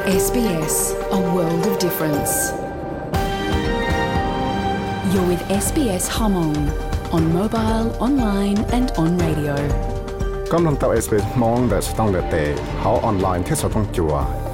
SBS, a world of difference. You're with SBS Hmong on mobile, online and on radio. กำลังตับ SBS มองแต่สต้องเลือเตะเขาออนไลน์ที่สต้องจั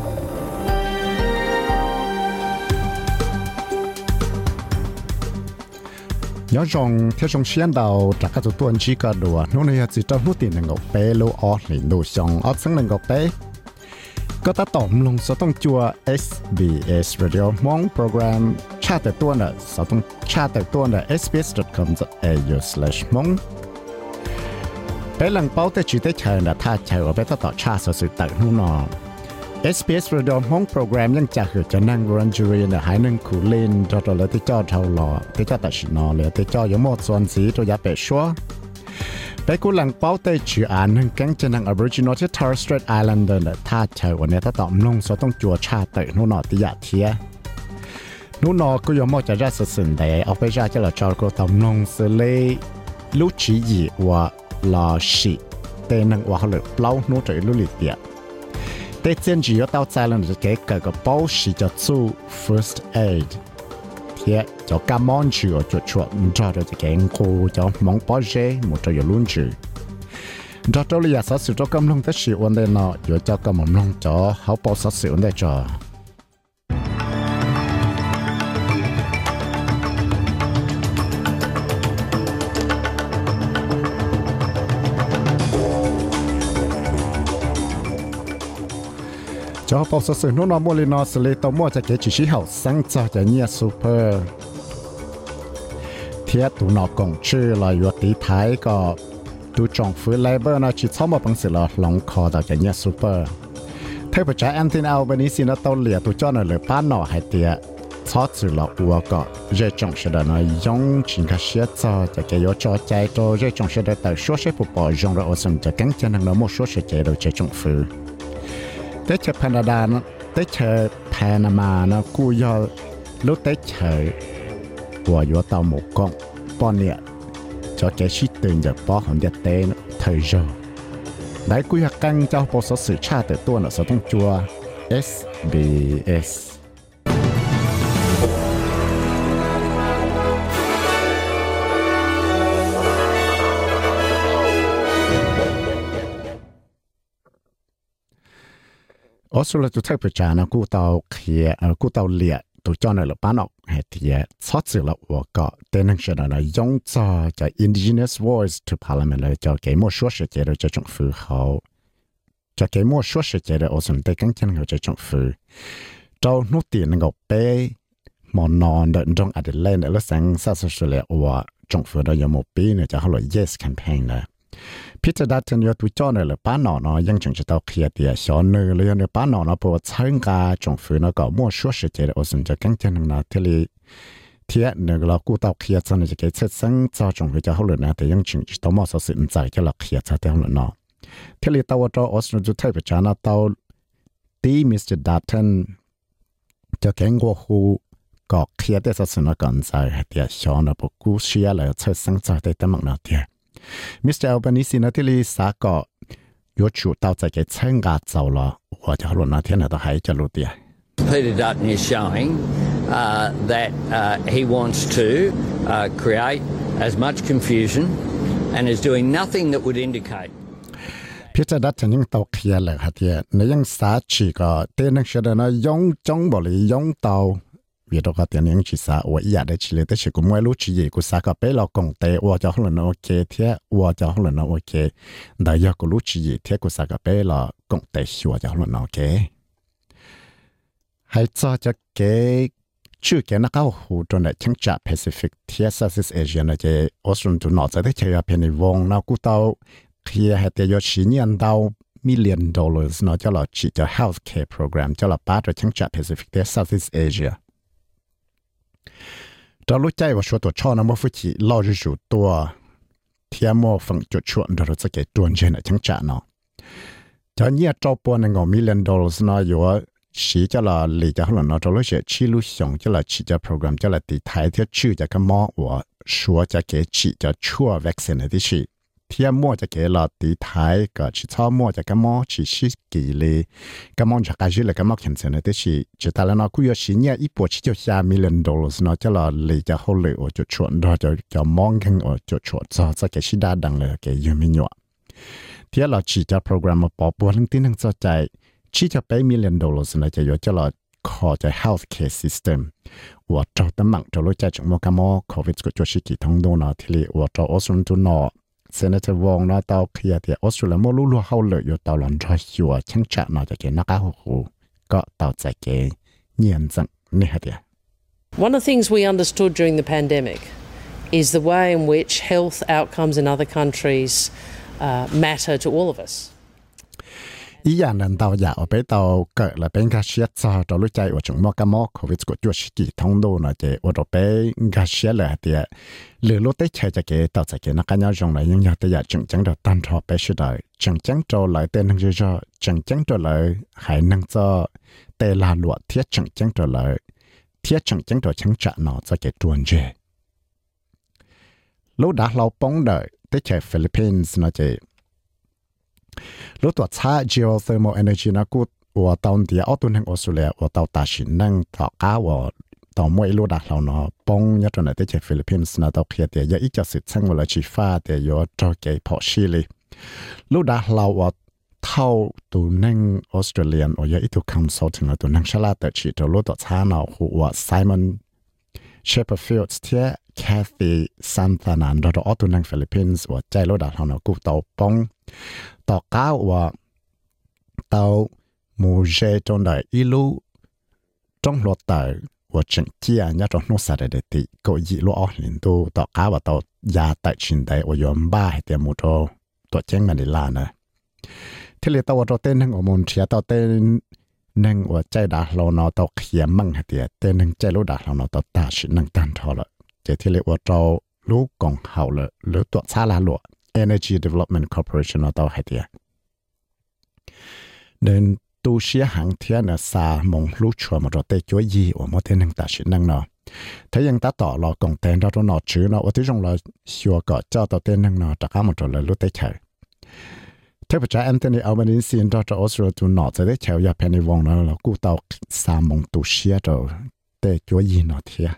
วยอจงเที่ยวชงเชียนดาวจากกระตุ้นตัวจีกระดัวนู่นนี่จะจะพูดตีหนึ่งกับเปโลออหลินดูชงออซึ่งหนึ่งกับเปก็ตัดต่อมลงสต้องจัว SBS Radio มองโปรแกรมชาติตัวน่ะสต้องชาติตัวน่ะ sbs.com.au/mong เป็นหลังเป้าแต่จีได้เชิญนะถ้าเชิญว่าไปต่อชาติสุดตักนู่นนอ SBS Radio มองโปรแกรมยังจะเกิดจะนั่งรันจูรีนะหายหนึ่งคูลินจอตัวเลยที่จอเท่าหล่อที่จอตัดสินนอเลยที่จอยมดส่วนสีตัวยาเป็ดชัวไปกูหลังเป้าแต่ชื่ออ่านหนึ่งแก๊งจะนั่ง Aboriginal ที่ Torres Strait Islander นะถ้าเชิญวันนี้ถ้าต่อมลงสต้องจัวชาตินู่นนอที่อยากเทียนู่นนอก็ยมมดจะได้สินแต่เอาไปจะเราจอก็ต่อมลงสิเลยลูกชี้หยีว่าลอชิแต่นั่งว่าเขาเลยเปล่านู่นจะลุลิเตียแต่เจนจีก็到在了จะเกิดกับ保险叫做 first aid ที่จะการมองจีก็จะช่วยมันจะจะเก่งกูจะมองป้อเจมันจะอยู่ลุ้นจีจะตัวเลยอยากสัตว์ตัวกำลังจะสิวันเดียวนะอยู่จะกำลังจะเขาป้อสัตว์วันเดียวจะจอปอสสื่อนู้นนอมลินอสเลตมัวจะเกจิชิเห่าสังจะจะเนี่ยซูเปอร์เทียตูนอกงชื่อลอยอยู่ตีท้ายก็ดูจงฟื้นเลเบอร์นะชิดซ้อมมาบังสิละหลงคอต่อจะเนี่ยซูเปอร์เทพจ้าแอนตินเอาบันนี้สินะเตาเหลียตัวจ้าหน่อยเลยป้านหน่อให้เตียชอสื่อละอัวก็เรื่องจงเสด็จนะยงชิงกาเชียจะเกี่ยวจอใจโตเรื่องจงเสด็จแต่ชัวเชฟปอจงเราอสมจะกังจะนั่งละโมชัวเชเจโดยจะจงฟื้นแต่เชแคนาดานะแต่เชแพนามานะกูยอลูกแต่เชหัวยัวเตาหมูกงปอนเนี่ยจะแกชิดตื่นจากป้อของเด็กเต้นเธอโจได้กูอยากกังเจ้าปอสสื่อชาติตัวน่ะสต้องจัว SBSออสเตรเลียตัวเทพประจานะกูเตาเขียกูเตาเลียตัวจอนในหลับบ้านออกเหตุที่ชดสื่อละวัวก็เต้นนั่งเฉยนะยงจะ Indigenous Voice to Parliament เลยจะเกี่ยวมั่วชัวเฉยเลยจะจงฟื้นเขาจะเกี่ยวมั่วชัวเฉยเลยอสมเด็กกันเช่นเขาจะจงฟื้นเจ้านุตีนงบเป้หมอนอนเดินจงอดีตเล่นแล้วสังซาสเฉลี่ยวัวจงฟื้นโดยยมปีเนี่ยจะเขาเลย Yes Campaign เลยพิจารณาถึงยอดวิจารณ์เลยป้าหนอเนาะยังจังจะต้องเคลียร์เดียชอนเนอเลยเนี่ยป้าหนอเนาะเพราะว่าช่างกาจงฟื้นแล้วก็มั่วชัวเฉยๆอสมจะกังจันทร์นะที่เลยเทียเนื้อเรากูต้องเคลียร์จนจะเกิดเสร็จสังเจ้าจงไปจะเขาเลยนะแต่ยังจังจะต้องมั่วสนใจจะเราเคลียร์จะได้เขาเลยเนาะที่เลยตัวเราอสมจะไทยประจานะตัวตีมิสเตอร์ดัตเทนจะแข่งวัวหูก็เคลียร์ได้สนกันใจเดียชอนนะพวกกูเชียร์เลยเสร็จสังใจได้ตั้งมั่งนะเดียมิสเตอร์อัลบานีสินะที่ลีสาก็ยศชู到这个参加走了我就论那天呢都还在路地 Peter Dutton is showing that he wants to create as much confusion and is doing nothing that would indicate Peter Dutton ยังตอเคลียร์เลยครับที่ในยังสาชีก็เต้นนักเสดงนะยงจงบ่เลยยงเตาเวียดก็เตียนยังชิสาว่าอยากได้ชิเลยแต่ชิกูไม่รู้ชิเยกูสาก็ไปเรากงเตว่าจะหัวเราโอเคเทียว่าจะหัวเราโอเคแต่อยากกูรู้ชิเยเทียกูสาก็ไปเรากงเตชัวจะหัวเราโอเคให้จะเก๋ชื่อแกนักเอาหูจนได้ทั้งจากแปซิฟิกเทียซัสซิสเอเชียนะเจออสเตรเลียนอจะได้เชียร์เพนิวงนะกูเตาเคลียร์ให้เตียชิเนียนเตา$1 million นะจะเราชิจะ healthcare program จะเราป้าจะทั้งจากแปซิฟิกเทียซัสซิสเอเชียเรารู้ใจว่าชัวตัวช่อน้ำมันฟุจิล่อจู่ตัวเทียมฝังจุดชวนเราจะเกิดตัวเจนทั้งจ่าเนาะจะเนี่ยเจ้าปวนเงิน$1 millionนะอยู่ว่าชีจะละหลีจะหัวเราจะรู้เสียชีลุชงจะละชีจะโปรแกรมจะละตีไทยที่ชื่อจะก็มอว่าชัวจะเกิดชีจะชั่ววัคซีนที่ชี thiên mua cho cái là tí thái cái chỉ cho mua cho cái món chỉ xí kỳ lì cái món cho cái gì là cái món hiện tại chỉ ta là nó cũng có xí nhẹ ít bộ chỉ cho $1 million nó cho là lì cho hậu lì ở chỗ chuẩn đó cho món cái ở chỗ chuẩn cho cái xí đa đằng là cái yêu mình nhọ thiên là chỉ cho program mà bỏ bùa linh tin năng cho chạy chỉ cho $8 million nó cho là khó cho healthcare system 我找的忙找了在中国干嘛 COVID 个就是其通道呢，ที่里我找 Australia 呢 Senator Wong 呢到去啊啲 Australia 冇路好了又到蘭州要清查呢就嘅那個好個到在嘅驗證呢係啲。 One of the things we understood during the pandemic is the way in which health outcomes in other countries matter to all of us. อีอย่างนั้น到อยากไป到เกิดแล้วเป็นการเสียใจเรารู้ใจว่าจงมอกันมอโควิดก็จุดกี่ท้องดูนะเจ้ว่าเราเป็นการเสียเลยเดียหรือรู้ได้ใช่จะเกี่ยวต่อจากเกี่ยวนักการยงเลยยังอยากแต่อยากจังจังเราตั้งทอไปสุดเลยจังจังโจเลยเต้นนั่งจะจังจังโจเลยหายนั่งจะเตลาหลวดเทียจังจังโจเลยเทียจังจังโจจังจะเนาะจะเกี่ยวตัวเจรู้ด่าเราป้องเลยได้ใช่ฟิลิปปินส์นะเจ้รู้ตัวช้า geothermal energy นะกูว่าตอนเดียวเอาตัวนึงออสเตรเลียว่าตอนตัดสินนั่งต่อก้าวว่าตอนมวยรู้ดักเราเนาะปงยัดตัวไหนที่เจฟิลิปปินส์นะตอนเขียนเดียวอีกจะสิทั้งเวลาชีฟ้าเดียวจอเกยพอชิลีรู้ดักเราว่าเท่าตัวนั่งออสเตรเลียนว่าอีกตัวคำสอนถึงตัวนั่งฉลาดแต่ชีตัวรู้ตัวช้าเนาะหัวไซมอนเชปเปอร์ฟิลด์เทียแคทธีซันตานันเราเอาตัวนั่งฟิลิปปินส์ว่าใจรู้ดักเราเนาะกูต่อปงต่อก้าวว่าต่อมูเจจนได้อีลูจงรถแต่ว่าจังเจียเนี่ยจงนุสระเดติก็ยีลูออกลินดูต่อก้าวว่าต่อยาแต่ชินได้ว่ายอมบ้าให้เตรียมมูโตตัวเจ้งมันดีลานะที่เลยตัวเราเต้นทั้งอมุนเชียตัวเต้นนั่งว่าใจด่าเราเนาะตัวเขียมมั่งให้เตียเต้นนั่งใจรู้ด่าเราเนาะตัวตาชินนั่งตันทอละเจที่เลยว่าเรารู้กองเห่าเลยหรือตัวซาลาหลวEnergy Development Corporation เอาตัวให้เดียเดินตูเชียหังเทียนสามงลูกชัวมาตัวเตจวยยีว่ามาเทนังตัดสินนังเนาะถ้ายังตัดต่อเรากงเต้นเราตัวหนอชื้อเนาะว่าที่จงเราชัวก็เจ้าตัวเต้นนังเนาะจากการมาตัวเลยรู้เตเฉยเทพเจ้าแอนโทนีอัลเบนิซีนเราจะออสเตรเลียตัวหนอจะได้เฉยอย่าแพนิวงเนาะเรากู้เตาสามงตูเชียตัวเตจวยยีเนาะเทีย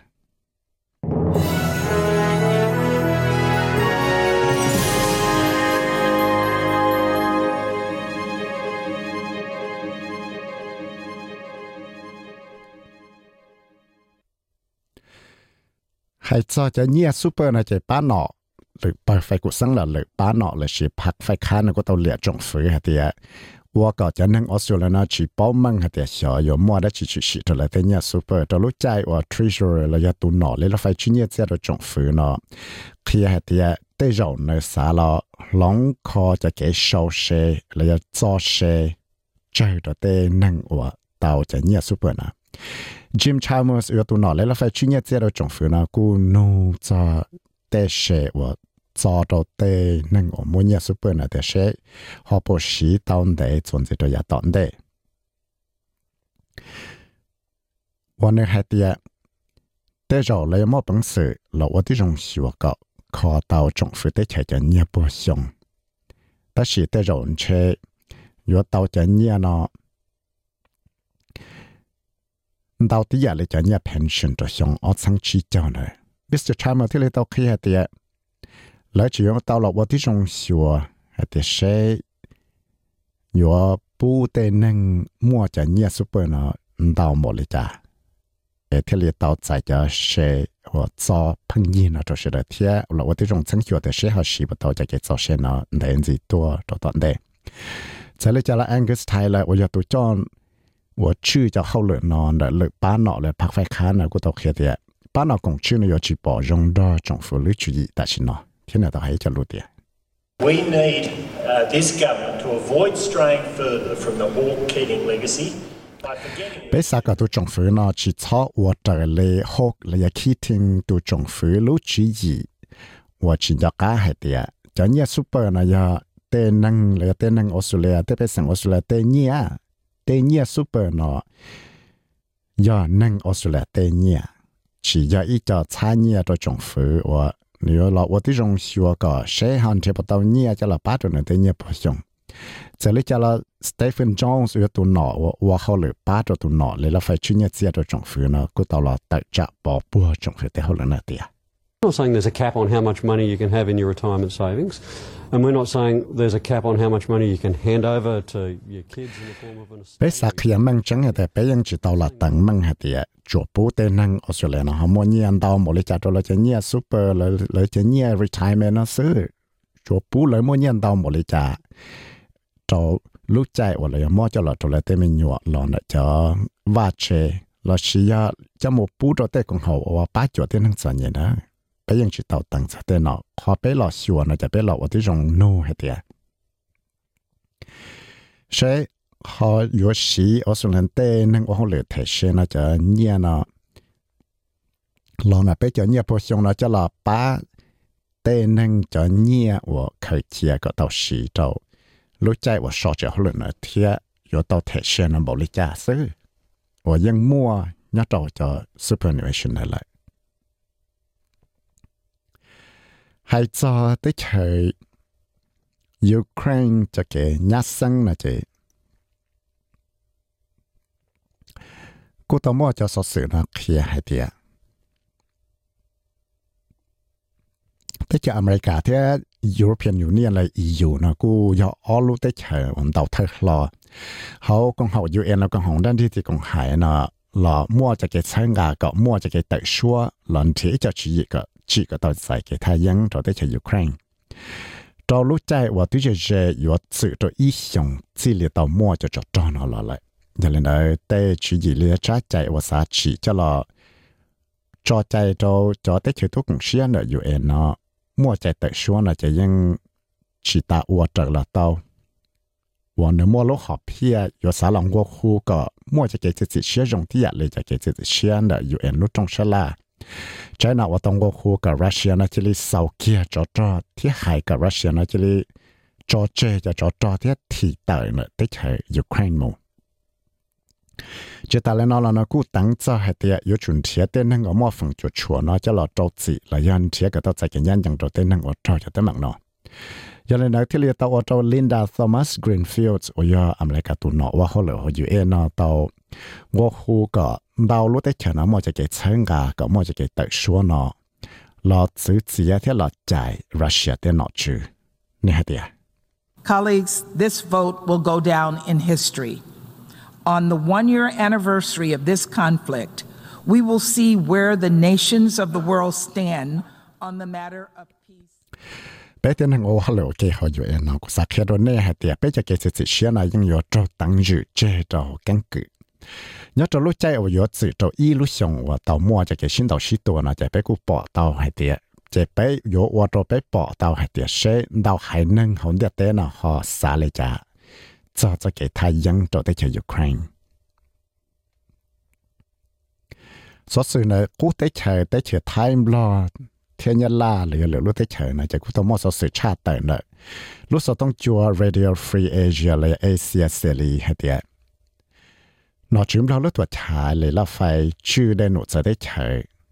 ให้จอจะเนี่ยซูเปอร์นะจะป้าหนอหรือไปไฟกุสังหรือป้าหนอหรือชีพักไฟค้านก็ต้องเหลียจงฝืนฮะเดียว่าก็จะนั่งออสเตรเลียนะชีป้อมมั่งฮะเดียเสียอยู่มัวได้ชีตัวเลยแต่เนี่ยซูเปอร์ตัวรู้ใจว่าทรีเชอร์เลยจะตัวหนอเลยแล้วไฟชิ้นเนี่ยจะจงฝืนเนาะเคลียฮะเดียเตจเอาในสาละหลงคอจะเกยโชเชเลยจะจอเชใจตัวเตนั่งว่าเตาจะเนี่ยซูเปอร์นะJim Chalmers 有ตัวหน่อยแล้วไฟชิ้นเนี่ยเจ้าเราจงฝืนนะกูนูจะเตะเชว่าจอตัวเตะนั่งอมวยเนี่ยซูเปอร์นะเตะเชฮอปชีตอนเดย์จนจะตัวยาตอนเดย์วันนี้ให้เตียเตะเราเลยมอบังสือเราว่าที่จงชัวก็ขอเตาจงฝืนเตะเชจะเนี่ยปวดชงแต่สิเตะเราเชอยู่เตาจะเนี่ยเนาะ到底也嚟講嘢 pension 就上我生氣咗呢 Mr. Chalmers ที่เลย到佢係啲嚟住用到落我啲種說係啲些有不得能摸着嘢 super 呢唔到冇嚟咋誒ที่เลย到在咗些我做朋友呢就是嚟聽落我啲種生活的些好時不到就嘅做些呢年紀多到當地在嚟就啦 Angus Taylor 我要到將我去就後來呢，嚟巴諾嚟拍快看呢，嗰度佢哋巴諾公司呢要去保用到政府嚟注意，但是呢，現在都係一路啲。 We need this government to avoid straying further from the Hawke Keating legacy by forgetting. 俾曬個到政府呢，去操我哋嚟 Hawke 嚟 Keating 到政府嚟注意，我去咗家係啲，就呢 super 呢要對能嚟對能澳大利亞，特別係澳大利亞對呢。แต่เนี่ยซูเปอร์เนาะยอนั่งออสเตรเลียแต่เนี่ยchỉ要一叫产业的政府我 nếu là ở tí trong xua có sẽ hành thì bắt đầu nhia cho là bắt được nó tới nhia bổ sung giờ lấy cho là Stephen Jones ở tụ nọ và họ lựa bắt được tụ nọ lấy là phải chuyên nghiệp chia được trong phía nó cũng tao là tự trả bỏ bùa trong phía tới họ là nè tiệt. We're not saying there's a cap on how much money you can have in your retirement savings, and we're not saying there's a cap on how much money you can hand over to your kids in the form of an estate. Bây giờ khi mang chẳng là bây giờ chỉ tao là tặng mang hạt tiệt, chỗ bố tên năng Australia nó họ mua nhiều tao một lấy trả cho là chỉ nhiều super lấy chỉ nhiều retirement nó xứ, chỗ bố lấy mua nhiều tao một lấy trả, cho lúc chạy hoặc là mua cho là cho là tên mình nhọ lòn là cho vắt chế là chỉ cho một bố cho tên con hậu và ba chỗ tên năng sản gì đó. Bây giờ chỉ tao tặng cho tên nó họ bây giờ xua nóจะbây giờ ởที่trong nô hết tiệt sẽ họ有时我说人tên năng họ lựa thể sẽ nóจะnhẹ nó lo là bây giờ nhẹ bổ sung nóจะlà ba tên năngจะnhẹ và khởi chia cái tao sĩ tao lúc chạy và sợ cho họ lựa nó thiệt有tao thể sẽ nó bảo lý trả sư và ยัง mua nhớ tao cho superannuation này lại hay cho tới thời Ukraine cho cái nhát xăng là chị cô tao mua cho số sự nó kia hay tiệt tới cho America thì European Union là EU nó cô do all lúc tới thời ông đầu thời lo họ con học UN là con học đang đi thì con hải nó là mua cho cái sáng gà có mua cho cái tự xua lần thế cho chỉ có tao sai cái thái dương cho tới cho Ukraine cho lúc chạy và tôi giờ có sự cho ý想chỉ là tao mua cho nó lại cho nên là tới chỉ gì là trái chạy và xã chỉ cho là cho chạy cho tới cho tôi cũng xuyên ở UN nó mua chạy tự xua là chỉ nhưng chỉ ta uo trở là tao và nếu mua lúc họ phía có xã lòng qua khu có mua cho cái sự xuyên trong thì lại cho cái sự xuyên ở UN lúc trong xã là trái nào ở trong khu cả Russia nó chỉ là sau kia cho thiết hại cả Russia nó chỉ là cho chơi cho thiết thì tới nữa tới thời Ukraine mà chỉ ta lên nó là nó cũng tăng cho hay thì có chuẩn thiết tên năng ở mua phần chuột chuột nó cho là trâu gì là dân thiết cái tao chạy cái nhân chẳng trâu tên năng ở trâu cho tới mạng nó cho nên làที่เรียกตัว Linda Thomas Greenfield ว่าAmerica ตัวเนาะว่าเขาเลยเขาอยู่เนาะตัวว่าฮูก็ดาวรู้ได้เฉยนะมันจะเกิดเชิงกาก็มันจะเกิดแต่ชัวเนาะเราซื้อเสียที่เราจ่ายรัสเซียเต็มหนอชื่อนี่ฮะเดีย Colleagues, this vote will go down in history. On the one-year anniversary of this conflict, we will see where the nations of the world stand on the matter of peace. Bây giờ năng ô hello cái họอยู่nó cũng xác nhận này hay tiệt bây giờ cái sự xuyên nàyยัง有做当日这种根据nhớ cho lúc chạy ở sự cho y lúc xong và tàu mua cho cái sinh tàu sĩตัวnóจะไปกูbỏ tàu hay tiệtจะไป有ว่าจะไปbỏ tàu hay tiệt sẽ tàu hải năng họ địa tế nó họ xả lại cho cái thái dương cho tới cho Ukraine số sự này cũng tới chờ time lo thiên nhiên là lúc tới chờ nàyจะกูต้องมอสสื่อชาติเนอะlúc sauต้องจัว Radio Free Asia เลย Asia Series ให้เดียnó chúngเราlúc tuổi trẻเลยเราphải chưaได้หนูจะได้เฉย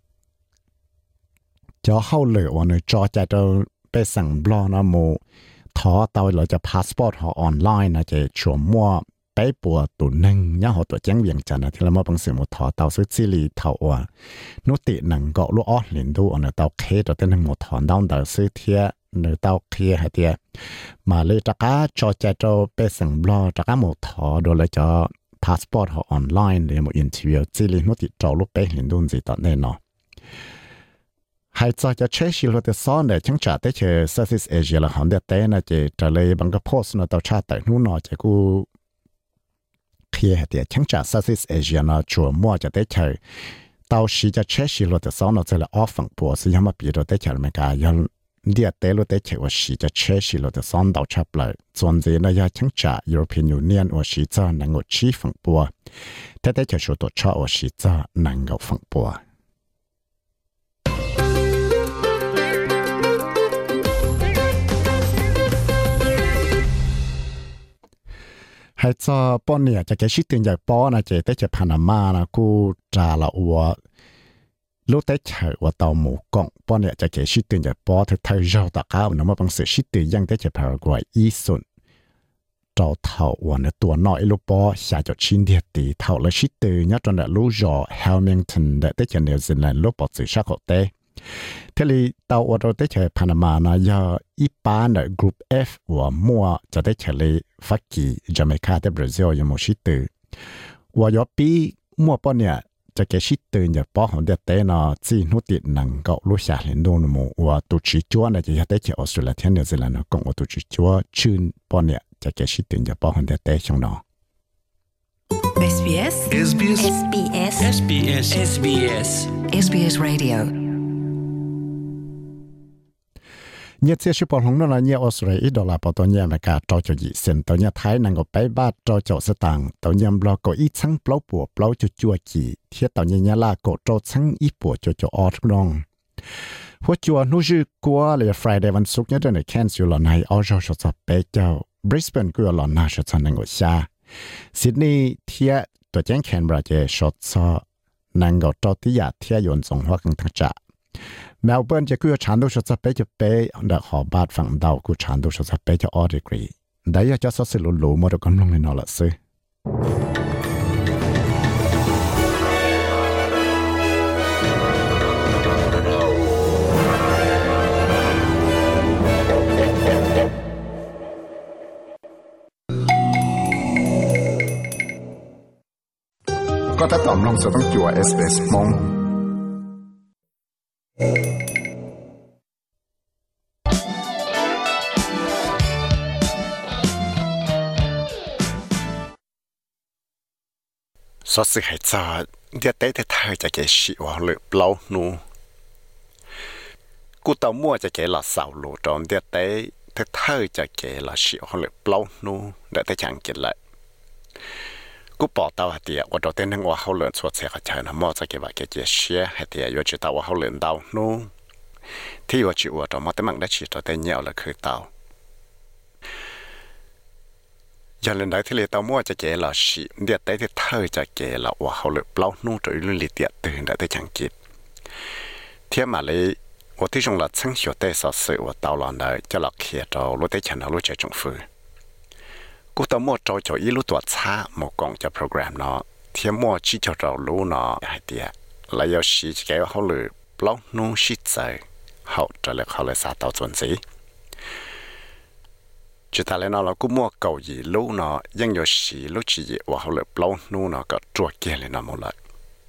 cho hậu lửaวันนี้choใจเราไปสั่งบล็อกนะโมท้อเตาเราจะ passport họ online นะจะชัวมัวไปปัวตัวหนึ่งย่าหัวตัวแจ้งเวียงจันทร์ที่เรามาบังสือหมดท้อเตาซื้อซีรีเท่าว่านุติหนังเกาะลูกอ้อหลินดูอันเตาเคตัวเต้นหนึ่งหมดถอนดาวเตาซื้อเทียเนื้อเตาเคให้เทียมาเลยจากการchoใจเราไปสั่งบล็อกจากการหมดท้อโดยเลยจะpassport họ online để một interview chỉ liên nó thì trâu lúc bé liên đun gì tận đây nó hay cho chế xí lo để son để chẳng trả tới chơi Southeast Asia là hòn đất té nó chỉ trả lời bằng cái post nó tao trả tớiนู่นnó chỉ cứ khi để chẳng trả Southeast Asia nó chùa mua cho tới chơi tao xí cho chế xí lo để son nó chỉ là offer bùa sử dụng mà bị rồi tới chơi mà cả dân địa tế lo tới chơi và xí cho chế xí lo để son tao chấp lạiส่วนgì nó ya chẳng trả European Union ว่าxí cho năng ngộ chi phẳng bùa thế tới chơi số tổ cho ว่าxí cho năng ngộ phẳng bùa hay cho bọn này cho cái shit tiền giải bỏ là chỉ tới Panama là cô trả là lúc tới chờ và tàu mù cộng bọn nàyจะเกี่ยวชิดตื่นจะปอเธอเธอเราตะก้าวน้ำมันบังเสียชิดตื่นยังได้จะพารากวัยอีสุนเจ้าเท่าวันในตัวน้อยลูกปอชาจะชินเดียตีเท่าและชิดตื่นยัดจนได้รู้จอเฮลมิงตันได้จะนิวซีแลนด์ลูกปอสื่อชักเขาเต้ที่ลีเต่าว่าเราได้เจอพานามานะยาอีปานในกรุ๊ป F ว่ามัวจะได้เจอเลยฟักกี้จาเมกาที่บราซิลยังไม่ชิดตื่นว่ายอปีมัวปอเนี่ยจะเกชิดตื่นอย่าป้อของเด็กเต้นจีนุตินังก็รู้ชาเห็นดูนมูว่าตุชิจัวเนี่ยจะได้เจอออสเตรเลียที่นิวซีแลนด์กงว่าตุชิจัวชื่นป้อเนี่ยจะเกชิดตื่นอย่าป้อของเด็กเต้ชงนอ SBS SBS SBS SBS SBS SBS Radio nhiệt sẽ chụp hình nó là nhiệt Australia đô la bảo tồn nhiệt America trao cho dị sinh tàu nhiệt Thái năng够百八trao cho sự tăng tàu nhiệt lo có ít tháng bao bùa bao cho chua kỳ thiết tàu nhiệt nhiệt là có trao tháng ít bùa cho ọt longหัวจัวนู้จืกัวเลย Friday วันศุกร์เนี่ยเดินในแคนซิลล์ในออร์ชอตเปเจ้า Brisbane ก็หล่อน่าชดชันในหัวชาซิดนีย์เทียตัวแจ้งแคนเบราเจชดซอนังก็จอที่อยากเทียยนส่งหัวกันทั้งจ่าเมลเบิร์นจะกู้ชานดูชดเปจะเปย์ดักหอบบาดฝั่งดาวกู้ชานดูชดเปจะออดีกรีได้ยาจะสดสิลุลุมาดูกันลงในนอละซื้อก็ถ้าตอบลงจะต้องจั่ว SBS มงสอสิให้จอเดี๋ยวเต้เธอจะเกชิว่าหรือเปล่านูกูต่อมั่วจะเกล่าสาวโลจอมเดี๋ยวเต้เธอจะเกล่าชิว่าหรือเปล่านูเดี๋ยวเต้จังกินเลยกูบอกตาวเดียว่าเราเต้นนึงว่าเขาเลือนสวดเสียกับเธอนะมั่วจะเก็บไว้เกจีเชียให้เดียอยู่จุดตาวว่าเขาเลือนดาวนูที่ว่าจิ๋วเราไม่ได้มั่งได้ฉีดเราเต้นเหี่ยวเลยคือตาวอย่างเล่นได้ที่เลยตาวมั่วจะเกล่าชิเดียเต้ที่เธอจะเกล่าว่าเขาเลือนเปล่านูโดยลุ่นลิเดียตื่นได้แต่จังกินเทียบมาเลยว่าที่จงหลัดซึ่งหัวเต้สอดสื่อว่าตาวหลอนได้จะหลักเขียดเรารู้ได้ฉันเรารู้ใจจงฟื้นกูต้องมั่วโจโจอีรู้ตัวช้าหมกงจะโปรแกรมเนาะเทียมมั่วชี้จะเรารู้เนาะไอเดียแล้วยาชีจะแก้ว่าเขาเลยปล้องนู้ชิดใจเขาจะเลือกเขาเลยสาตัวส่วนสีจุดท้ายแล้วเนาะเรากูมั่วเก่าอีรู้เนาะยังยาชีรู้จีว่าเขาเลยปล้องนู้เนาะก็จวดเกลี่ยเนาะหมดเลย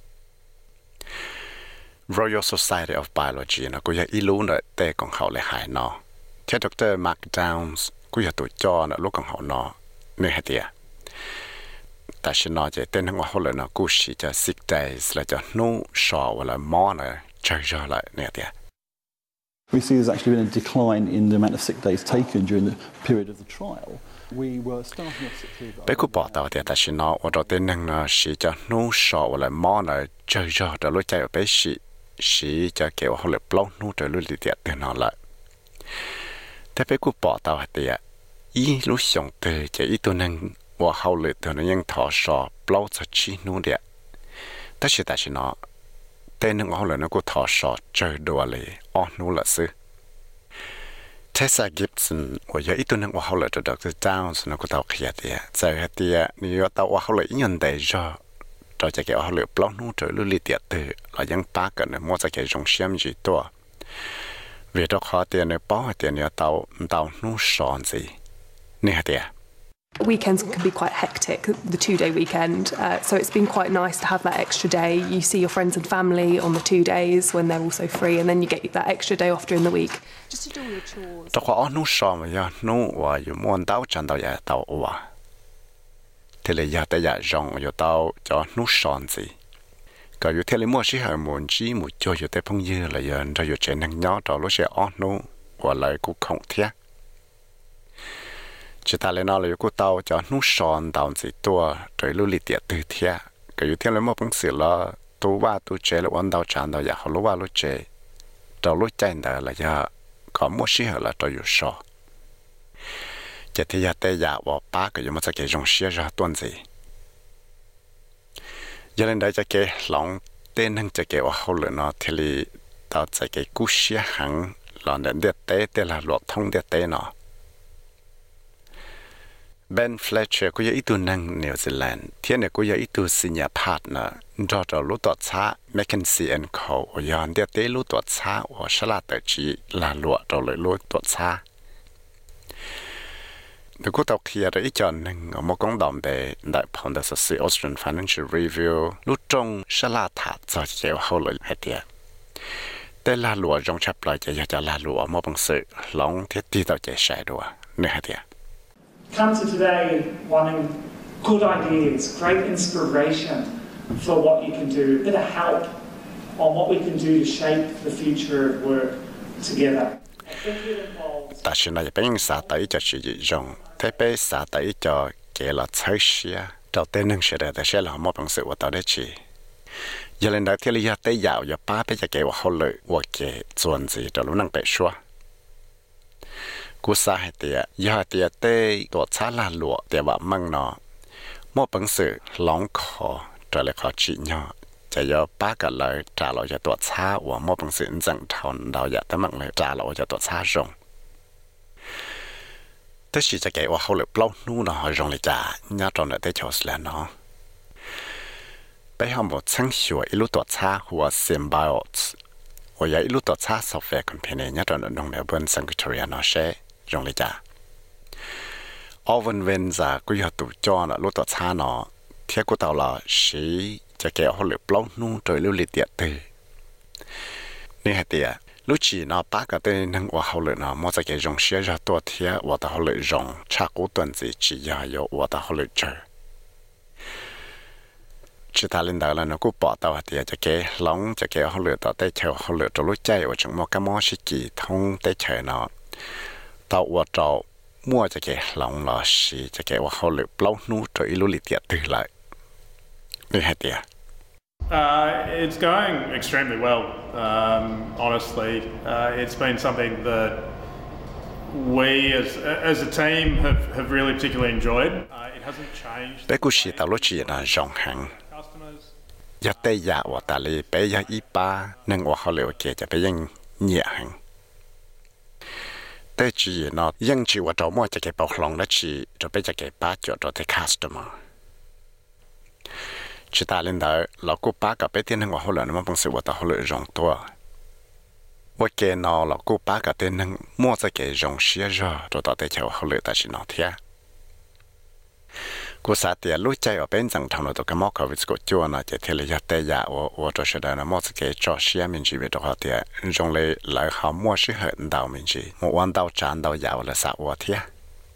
Royal Society of Biology เนาะกูอยากอีรู้เนาะแต่ของเขาเลยหายเนาะเช่นดร. Mark Downs กูอยากตัวจอเนาะลูกของเขาเนาะนี่เหตุยแต่ฉันนอจะเต้นทั้งวันเลยนะกูชีจะ sick days แล้วจะนู้ชอวละมอเลยเจอเลยนี่เหตุย We see there's actually been a decline in the amount of sick days taken during the period of the trial. We were starting off sick leave. ไปกูบอกต่อเดียแต่ฉันนอว่าเราเต้นทั้งนะชีจะนู้ชอวละมอเลยเจอจะรู้ใจว่าไปชีจะเกี่ยวเขาเลยปล้องนู้จะรู้ดีเดียเตือนนอเลยแต่ไปกูบอกต่อเดียอีรู้ส่งเตอจะอีตัวนึงว่าเขาเลยตัวนั้นยังถอสอบเปล่าจะชี้นู้เดียแต่ฉันเนาะแต่นึงเขาเลยนะกูถอสอบเจอดัวเลยอ๋อนู้ละซื้อเทสซากิฟสันว่าอีตัวนึงว่าเขาเลยจะดร. Downsนะกูเตาเขียดเดียเจอเดียนี่ว่าเตาว่าเขาเลยยันเดจเราจะเกี่ยวเขาเลยเปล่านู้เจอรู้ลิเดียเตอเรายังปากันเนี่ยมั่วจะเกี่ยวจงเชื่อมจีตัวเวทขอเตียนเนี่ยป้อเตียนเนี่ยเตานู้สอนสิ Weekends can be quite hectic, the 2-day weekend, so it's been quite nice to have that extra day. You see your friends and family on the 2 days when they're also free, and then you get that extra day off during the week. Just to do all your chores. แต่ว่านู้สอนเนี่ยนู้ว่าอยู่ม้วนเต้าจันเต้าใหญ่เต้าว่าที่เลยอยากแต่อยากจงอยู่เต้าจะนู้สอนสิก็อยู่ที่เลยมั่วชี้หาหมุนชี้หมุนจ่ออยู่แต่พงยืนเลยยันจะอยู่เจนังย้อต่อรู้เสียอ้อนู้ว่าเลยกูคงเทียจิตาเลนอเลยกูเตาจะนู้สอนตามสิตัวโดยรู้ลิเดียตื่นเทียก็อยู่ที่เลยมั่วเป็นสื่อละตัวว่าตัวเจแล้ววันดาวจันดาวอยากเขารู้ว่ารู้เจเรารู้ใจแต่ละยาก็มั่วชี้เหรอตัวอยู่สอจะที่ยาแต่อยากว่าป้าก็ยังมาจะเกี่ยงเชียร์ตัวสิยันได้จะเกี่ยหลงเต tên năng cho cái họ lựa nó thì tao cho cái cú xia hàng là đến địa tế để là luật thông địa tế nó Ben Fletcher cũng ít tu năng New Zealand thiên này cũng ít tu senior partner cho lúc tọt xa McKinsey & Co ở yon địa tế lúc tọt xa ở Sala tự chỉ là luật rồi lại lúc tọt xa nếu có tàu kia đấy cho nên ở một công đồng về đại phong đã sử Australian Financial Review lúc trong Sala thả cho chiều hậu lợi hết tiệtแต่ลาลัวจงชับลอยจะอยากจะลาลัวมอบังสือลองเทียที่ต่อใจใช้ด้วยเนี่ยเดีย Come to today wanting good ideas, great inspiration for what you can do, a bit of help on what we can do to shape the future of work together. 但是呢，เป็นสาตัยจะชีวิตจงแต่เป็นสาตัยจะเกล้าใช้เสียจะเต้นหนึ่งเสียแต่เสียแล้วมอบังสือว่าต่อได้ชีgiờ lên đó thì lý do tới dạo giờ ba bây giờ kêu họ lợi hoặc kể chuẩn gì cho lúc năng bể xóa cú sa hay tiệt giờ tiệt tới tổ xã là lụa tiệt bảo măng nó một bằng sự lóng khó trở lại khó chỉ nhau chỉ giờ ba cái lời trả lời cho tổ xã và một bằng sự dẫn thằng đào giờ tới măng lời trả lời cho tổ xã rong tới khiจะkêu họ lợi lâu nu nó rong lại trả nhớ trong này tới chỗ là nó bây giờ mộtชั้นหัวอีลูตัวช้าหัว Symbiotes หัวใหญ่อีลูตัวช้า software company เนี่ยตอนนั้นในบน Sanctuary น่ะใช่ยงเลยจ้ะ Owen Windsor ก็อยากตัวจอน่ะลูตัวช้าเนาะเที่ยกูเต่าละสีจะแก่เขาเหลือปล้องนู่นโดยลูลิเตียตือนี่ให้เตียลูจีเนาะป้าก็ได้นั่งว่าเขาเหลือเนาะมันจะแก่ยงเสียจะตัวเที่ยว่าแต่เขาเหลือยงชักกูตัวนี้จียาโยว่าแต่เขาเหลือเจอchỉ ta lên đó là nó cũng bỏ tàu thì cho cái lóng cho cái họ lựa tàu tay chờ họ lựa cho lúc chạy ở trong một cái món xí kỳ thông tay chờ nó tàu ở trâu mua cho cái lóng là xí cho cái họ lựa lâu nu rồi lúc lịch tiệt từ lại như thế tiệt. It's going extremely well. Honestly, it's been something that we as a team have really particularly enjoyed. It hasn't changed. Bé cú xí tàu lúc chỉ là rong hàng. giờ tây giả và ta lì bây giờ ít ba nên và họ liệu kia cho bây giờ nhẹ hơn tây chỉ nóยังchỉว่าเราไม่จะเก็บเอาลงแล้วchỉจะไปจะเก็บป้าจอดเราที่ customer chỉ ta lên đóเรากู้ป้ากับไปที่นั่งว่าเขาเลยมันเป็นสิ่งว่าเขาเลยรองตัวว่าแกนอเรากู้ป้ากับที่นั่งมั่วจะเก็บรองเสียรอเราต่อได้เจ้าเขาเลยแต่ฉันนอเทียกูสาเตียรู้ใจว่าเป็นจังทำเราตัวกมอกเขาวิสกุจวนนะจะเทเลยยัดเตยาว่าตัวเสด็จนะมั่วจะเกจอเสียมินจีเวตัวเขาเตียจงเลยหลายเขามั่วชื่อเหินดาวมินจีมั่ววันดาวจานดาวยาวเลยสาวเทีย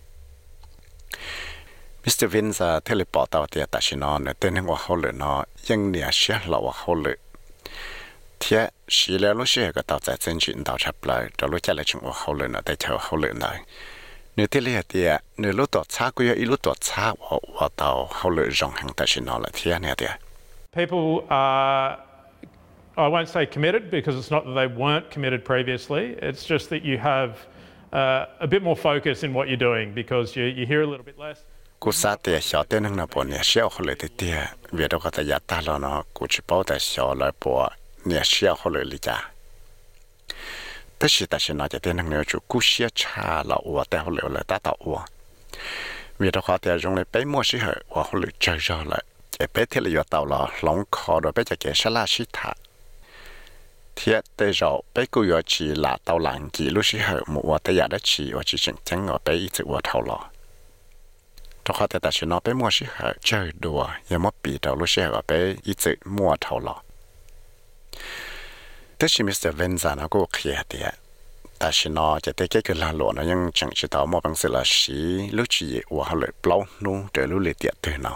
มิสเตอร์วินส์เทเลพอร์ตตัวเตียแต่ชินอนเนี่ยเต้นว่าเขาเลยเนาะยังเนี่ยเสียเราว่าเขาเลยเทียสีแล้วรู้เชื่อก็ตัวใจเส้นจีนดาวชับเลยเรารู้ใจเลยจึงว่าเขาเลยเนาะแต่เธอเขาเลยเลยnếu thế này thì nếu lúc đó xa cũng như lúc đó xa và tàu họ lựa rong hàng tại trên nó là thế này thì people are, I won't say committed because it's not that they weren't committed previously. It's just that you have a bit more focus in what you're doing because you hear a little bit less. Cú sa thì xóa tên năng nào bọn nhà xéo họ lựa thì việc đó có thể giải ta lo nó cú chỉ bảo tại xóa lại bọn nhà xéo họ lựa lý chaแต่สิแต่ฉันอาจจะเป็นนักเรียนจุกุเชียชาเราว่าแต่เขาเหลือเลยตาต่อว่าวิธีเขาแต่ยงเลยไปมั่วสิเหรอว่าเขาเหลือเจอเลยจะไปที่เหลือเต่าเราหลงคอโดยไปจะเกศลาชิตาเทียแต่เราไปกุยจีลาเต่าหลังกี่รู้สิเหรอมัวแต่อยากได้จีว่าจีจังจังว่าไปอีกว่าเท่าเราถ้าเขาแต่ฉันไปมั่วสิเหรอเจอดัวยังมั่วปีเรารู้สิเหรอไปอีกมั่วเท่าเราแต่ชิมิสเตอร์เวนซานะก็เคลียร์เดียแต่ชินอจะได้แค่คือลาหลวงนะยังจังจิตเอามาเป็นสิ่งละสีลูกจีว่าเขาเลยเปล่านู้เดี๋ยวลูกเลยเดียดตัวเนาะ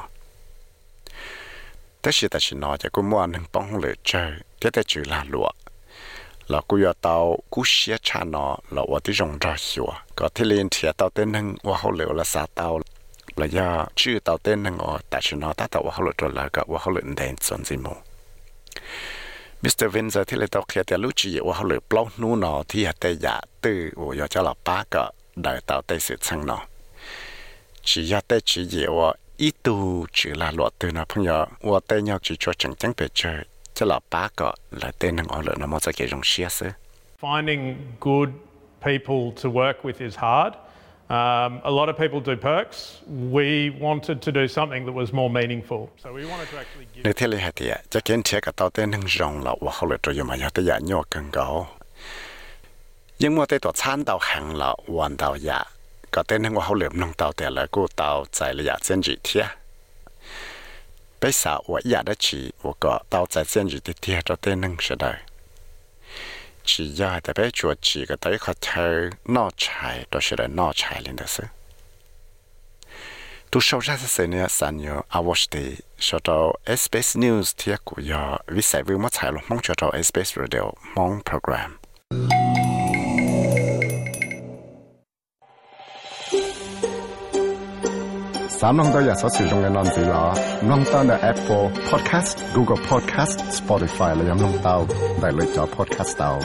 แต่ชินอจะกูมั่วหนึ่งป้องเลยเจอที่ได้จือลาหลวงเรากูอยากเอากูเสียชาเนาะเราว่าที่รงรอชัวก็ที่เรียนเทียเตาเต้นหนึ่งว่าเขาเลยละสาเตาระยะชื่อเตาเต้นหนึ่งอ๋อแต่ชินอแต่ว่าเขาเลยตัวละก็ว่าเขาเลยเดินส่วนสิมูมิสเตอร์วินส์ที่เราต้องเคลียร์แต่รู้จีว่าเขาเหลือเปล่านู้นที่อยากได้ยาตื้อว่าอยากจะหลับป้าก็ได้ต่อได้สืบชั้นเนาะจีอยากได้จีว่าอีตูจีลาหลวดตื้อนะเพิ่งอยากว่าได้ยากจีชัวจังจังไปเจอ cho là ba cái là tên năng ở lại nó mới sẽ cái dòng xe xứ. Finding good people to work with is hard. A lot of people do perks. We wanted to do something that was more meaningful. So we wanted to actually give. Nếu thế là thì chắc kiến thiết cái tàu tên năng rong là và hậu lại tôi dùng mà nhớ tới nhà nhỏ更高. Nhưng mà tới tổ餐到行了玩到呀，个tên năng và hậu lại弄到的了，个到在了呀真几天。bây giờ我也得去，我个到在真几天到tên năng是的。chỉ do tại bé chuột chỉ có tới khó thơ nó chạy đó sẽ là nó chạy lên đó sự tu sau ra sẽ này sản nhiều awashti sau đó SBS News thì cũng do vì sẽ vừa mất chạy luôn mong cho đó SBS Radio mong program Sám nông tôi sẽ sử dụng cái nón gì đó nông tao là Apple Podcast, Google Podcast, Spotify là giống nông tao đại lựa chọn podcast tao.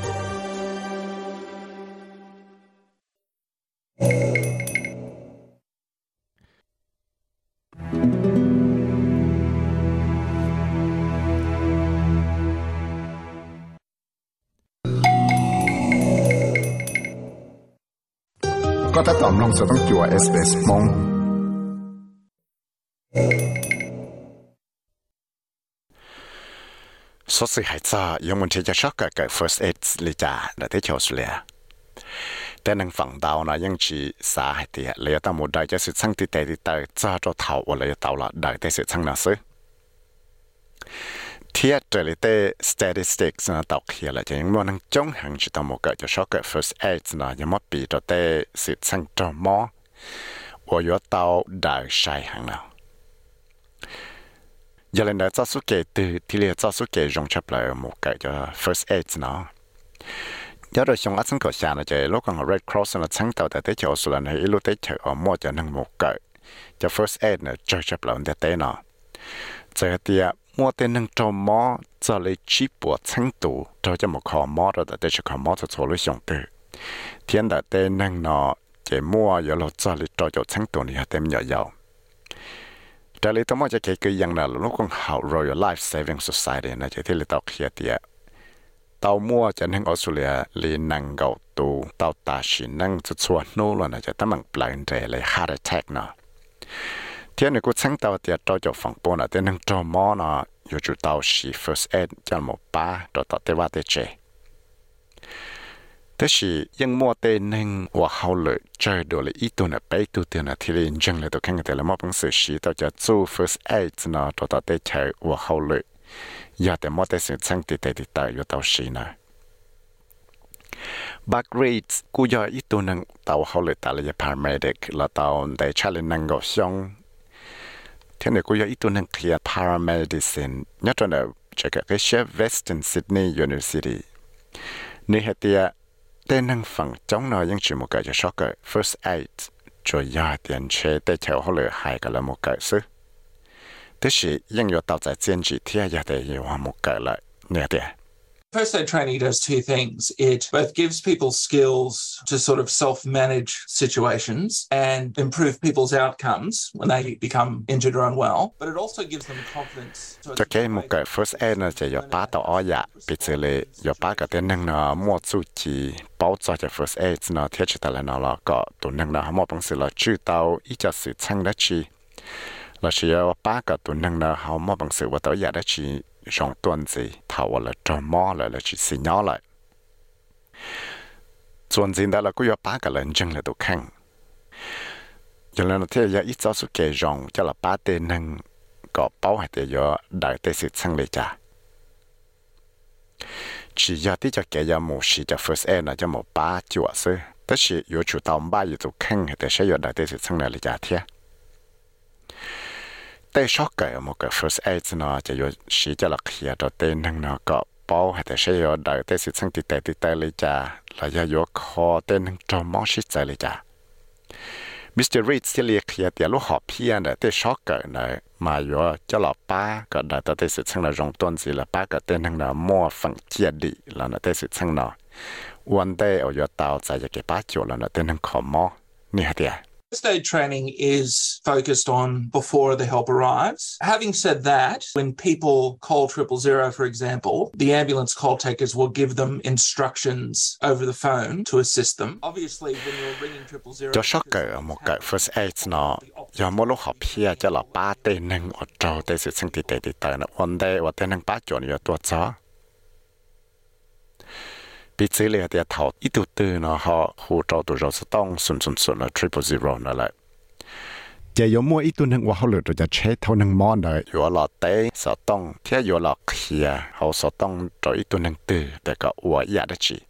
Có tác động nông sẽต้องจั่ว SBS มองsố sự hại cho dùng một chế cho sót cái first aid lý trả là thế cho Australia. Tên năng phẳng đào nóยังchỉ xã hại thì lấy tao một đời cho sự sang tít tây cho thảo và lấy tao là đời tới sự sang nào xứ. Thiết trở lại tới statistics nó đọc kia là những món năng chống hàng chỉ tao một cái cho sót cái first aid nó nhưng mà bị cho tới sự sang cho mó và yếu tao đời sai hàng nào. Giờ lên đó cho số kể từ thì liền cho số kể dùng chấp lại một cái cho first aid nó. Giờ rồi xong ở trong cửa nhà là chạy lúc còn Red Cross là sáng tạo tại chỗ số lần này lúc tới chợ ở mua cho năng một cái cho first aid là chơi chấp lại để té nó. Giờ thì mua tên năng cho mỏ cho lấy chip của sáng tủ cho một kho mỏ rồi để cho kho mỏ cho số lấy dùng từ. Thiên đã tên năng nó chạy mua giờ là cho lấy cho sáng tủ này tên nhỏ giàu. Tại lý tôi mới cho cái dạng là lúc còn học Royal Life Saving Society này chỉ thì là tàu kia thì tàu mua cho nên Australia liền năng gạo tù tàu ta chỉ năng cho chuột nô luôn này cho tấm bằng plan để lấy heart attack nó. Thế này cũng sáng tàu thì cho phòng bộ là tên năng cho mỏ nó yêu chủ tàu chỉ first aid cho một ba rồi tàu tế va tế chế. Thế thì những mua tên năng và hậu lợi chơi đồ là ít tuần là bảy tuần là thì liền chẳng là tôi khẳng định là một bằng sự sĩ tao cho chú first aid nó cho tao tế chơi và hậu lợi giờ thì mua tên sự sang thì tao cho tao sĩ nó bác Reed cú giờ ít tuần năng tao hậu lợi tao là paramedic là tao để chơi lên năng gõ xong thế này cú giờ ít tuần năng kia paramedicine nhất là chơi cái Western Sydney University nơi hệ tiệt tên năng phẳng chống nó những chuyện một cái cho sót cái first aid cho gia tiền chế để theo họ lựa hai cái là một cái sự. Thế thì những yếu tố tại chiến trị thì gia để yêu một cái lại nè tiền. First aid training does two things. It both gives people skills to sort of self-manage situations and improve people's outcomes when they become injured or unwell, but it also gives them confidence. Cho cái một cái first aid nó chỉ có ba tàu ở nhà, bị xử lý, có ba cái tên năng nó mua chu chỉ bảo cho cái first aid nó thiết chỉ là nó là có tụi năng nó mua bằng sự là chữ tàu ít cho sự sang đó chi, là chỉ có ba cái tụi năng nó họ mua bằng sự và tàu nhà đó chi dùng tuần gì thảo là cho mỏ lại là chỉ xin nhỏ lại tuần gì đó là cũng có ba cái lần chân là đồ khăn cho nên là thế giờ ít cho số kề dùng cho là ba tên năng có bảo hay để cho đại tế sự sang lấy trả chỉ giờ tí cho kể giờ một sĩ cho first aid là cho một ba chuột sư tất nhiên có chủ tàu ba giờ đồ khăn hay để sẽ có đại tế sự sang lấy trả thếแต่ช็อกเกอร์มันก็ first aid เนาะจะอยู่สีจะหลักเขียตัวเต้นทั้งเนาะก็เป้าให้แต่ใช้ยอดได้แต่สิทั้งติดแต่เลยจ้าแล้วจะอยู่คอเต้นทั้งจอมอชิดใจเลยจ้า Mr. Reed ที่เรียกเขียเดี๋ยวลูกหอบเพี้ยนแต่ช็อกเกอร์เนี่ยมาอยู่จะหลับป้าก็ได้แต่สิทั้งเราลงต้นสิละป้าก็เต้นทั้งเนาะมั่วฝังเจียดีแล้วนะแต่สิทั้งเนาะวันเดียวเอาอยู่เตาใจจะเก็บป้าจุแล้วนะเต้นทั้งขอมอนี่ฮะเดีย First aid training is focused on before the help arrives. Having said that, when people call 000, for example, the ambulance call takers will give them instructions over the phone to assist them. Obviously, when you're ringing 000... Cho sót cỡ một cỡ first aid nó, do mỗi lúc học phía cho là 3 tên nâng ở trâu tới sự sinh tị tệ nó ổn đây và tên nâng 8 chỗ nữa tuột gió. Bị xử lý thì thảo ít tu tư nó họ hỗ trợ tụi rồi sẽ tông xuân là 000 nó lại. Giờ có mua ít tu nâng qua họ lựa rồi chế thâu nâng món đời có là tế sẽ tông thế có là kia họ sẽ tông rồi ít tu nâng tư để có ủa dạ đó chỉ.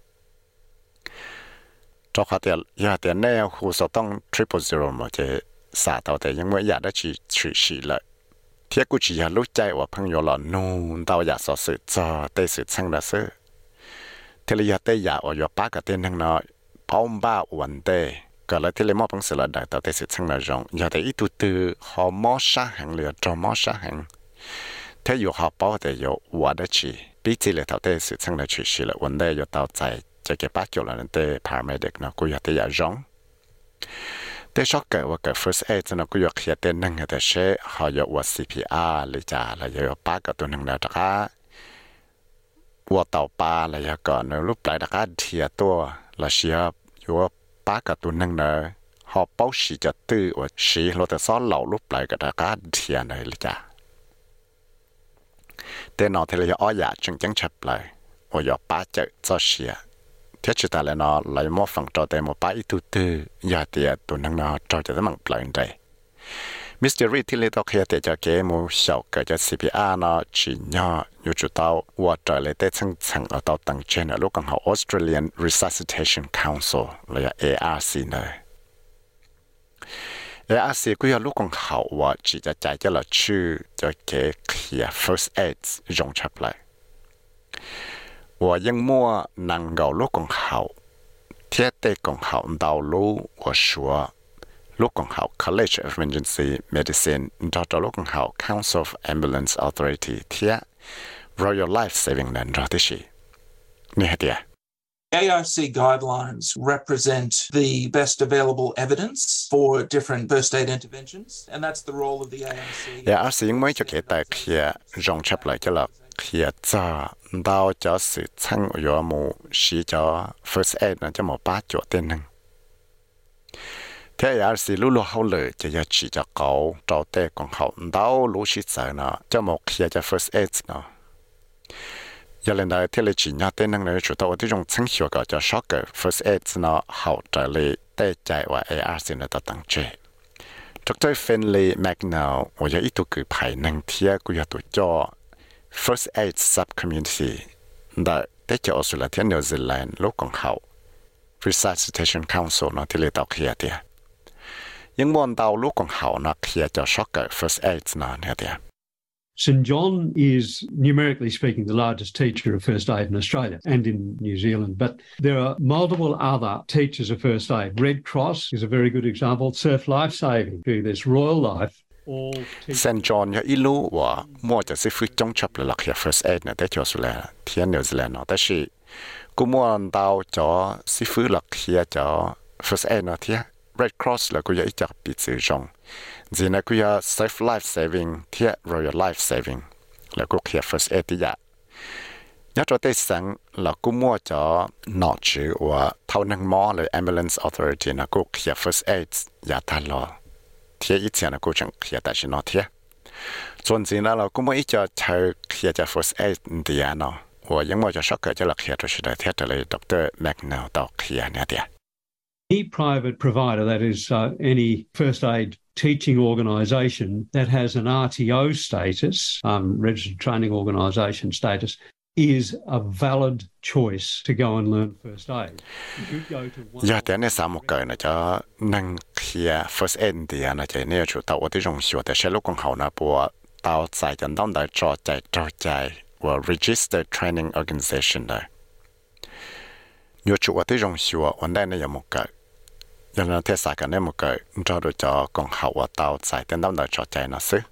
Cho họ tiền nêu họ sẽ tông 000 mà chế xả tàu để những mỗi dạ đó chỉ chỉ lại. Thế cũng chỉ là lúc chạy và朋友là nôn tàu dạ sẽ sự cho tế sự sang là sự. Thế là tế giả ở your ba cái tên năng nó bao ba vấn đề cái là thế là mọi bằng sự là đại tạo tế sự sang là rộng giờ thì ít từ họ mót sát hàng lừa cho mót sát hàng thế dù họ bảo thì dù quả đó chỉ biết chỉ là tạo tế sự sang là chỉ là vấn đề dù tạo chạy cho cái bác chỗ là nên tế paramedic nó cũng giờ tế giả rộng tế sót kể và cái first aid nó cũng giờ khi tên năng thì sẽ họ giờ qua CPR lấy trả là giờ ba cái tuần năng là trảว่าเต่าปลาอะไรอย่างก่อนเนี่ยรูปปลายตะการเทียตัวละเชียอยู่ว่าปลากับตัวนึงเนี่ยhọ bảo sĩจะตื้อว่าสีเราแต่ซ้อนเหล่ารูปปลายกับตะการเทียนเลยจ้ะแต่นอเทเลยอ้อยจังชับเลยว่าอย่าปลาจะจะเชียเทียชิตาเลยนอเลยมั่วฝั่งจอแต่มั่วปลาอีตัวตื้อยาเตียตัวนึงนอจอจะต้องปลายใจมิสเตอร์รีที่เลี้ยงเขาแต่จะเกี่ยมูเสาเกิดจาก CPR นะจีนอยู่จุดเอาว่าจะเลยได้ชั้งเอาตัวตั้งเจนลูกของเขา Australian Resuscitation Council เลย ARC เลย ARC ก็ยังลูกของเขาว่าจีจะใจจะละชื่อจะเกี่ย First Aid ยงชับเลยว่ายังมั่วนางเกาลูกของเขาเทียเตของเขาดาวรู้ว่าชัวลูกของเขา College of Emergency Medicine ดอลูกของเขา Council of Ambulance Authority เทีย Royal Life Saving นั่นรอที่ชีนี่เหรอ ARC guidelines represent the best available evidence for different first aid interventions, and that's the role of the ARC. ARC ยังไม่จะเกี่ยวกับเขียรองชับเลยจะหลักเขียจะดาวจะสื่อช่างอยู่หมู่ชีจะ first aid นั่นจะหมู่ป้าจวดเต้นหนึ่งthế ARC lúc họ lời chỉ cho cậu trâu tê còn họ đau lúc xí sợ nó cho một khi cho first aid nó giờ lên đây thế là chỉ nhớ tên năng này chủ tàuที่dùng chứng hiệu gọi cho shock first aid nó họ trở lại tê chạy và ARC nó tăng chế Dr. Finlay McNeil 我有一度佢排能贴佢有度做 first aid subcommunity 但ได้就澳大利亞 New Zealand ลูกของเขา Resuscitation Council nóที่เลยต่อเคลียร์เดียยังมองดาวลูกของเขานะเคลียร์จะช็อกกับ first aid นะเนี่ยเดีย St John is, numerically speaking, the largest teacher of first aid in Australia and in New Zealand, but there are multiple other teachers of first aid. Red Cross is a very good example. Surf Life Saving, there's Royal Life. St John 有一路ว่ามั่วจะซื้อฟื้นจงชับเลยหลักเขีย first aid เนี่ยได้จะสุดแล้วเทียน New Zealand เนาะแต่是กูมั่วดาวจะซื้อฟื้นหลักเขียจะ first aid เนาะเทียRed Cross แล้วก็ยังอีกจากปีสื่อจงจีน่ะก็ยัง Safe Life Saving เทีย Royal Life Saving แล้วก็เขีย First Aid ที่ยาnhất cho tới sáng là cũng mua cho nọ chữ và thâu nâng mòเลย Ambulance Authority nó cũng ขีย First Aid ยาทานรอเทียอีเทียnó cũng chẳngเขียแต่ชินอเทียส่วนจีน่ะเราcũngไม่จะใช้เขียจะ First Aid ที่ยาเนาะว่ายังไม่จะช็อกเกิดจะหลักเขียตัวชิดเทียแต่เลย Dr. McNeil ต่อเขียเนี่ยเดีย Any private provider, that is any first aid teaching organisation that has an RTO status, registered training organisation status, is a valid choice to go and learn first aid. You go to one. Giờ thế này sao một cái này cho năng kia first aid thì là cái này chủ tàu ở trong sửa để sẽ lúc con hậu nó bùa tàu chạy chân đông đại trò chạy và registered training organization đấy. Nhiều chủ ở trong sửa vấn đề này là một cái giờ nó thế sao cái này một cái cho được cho con hậu ở tàu chạy chân đông đại trò chạy nó xứ.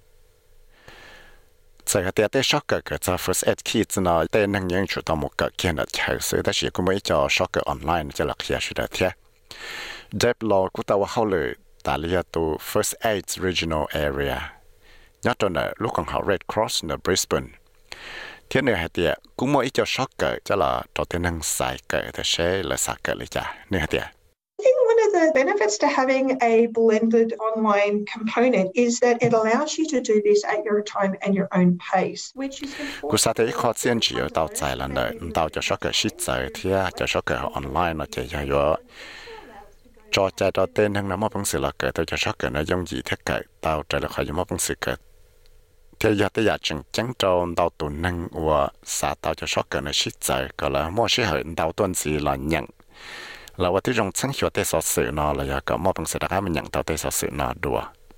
Tại cái tế shock cái cho first aid kit nó tế năng những chủ tàu một cái kia là chạy xứ,但是cũng mới cho shock online cho là kia sudah thế. Deb lo cũng tàu hậu lệ tại lý tu First Aid Regional Area nhớ cho nợ lúc còn học Red Cross ở Brisbane thế này hay tiệt cũng mỗi cho sót cỡ cho là cho tên năng xài cỡ thì sẽ là xài cỡ lại chả này hay tiệt. I think one of the benefits to having a blended online component is that it allows you to do this at your time and your own pace, which is important. Cú sa thấy khó xin chỉ ở tàu chạy là nợ tàu cho sót cỡ shit chạy thì cho sót cỡ online nó chạy cho cho chạy cho tên năng nó mất bằng sự là cỡ tôi cho sót cỡ nó giống gì thế cỡ tàu chạy là khỏi mất bằng sự cỡ thế giờ tới giờ chừng chẳng cho tàu tuần năng và xã tàu cho sót cỡ nó shit chạy gọi là mua sẽ hơi tàu tuần gì là nhận làว่าที่จงชั้นหัวเตสอสื่อนอเลยก็มอบเป็นเสด็จมันอย่างเตาเตสอสื่อนอดัว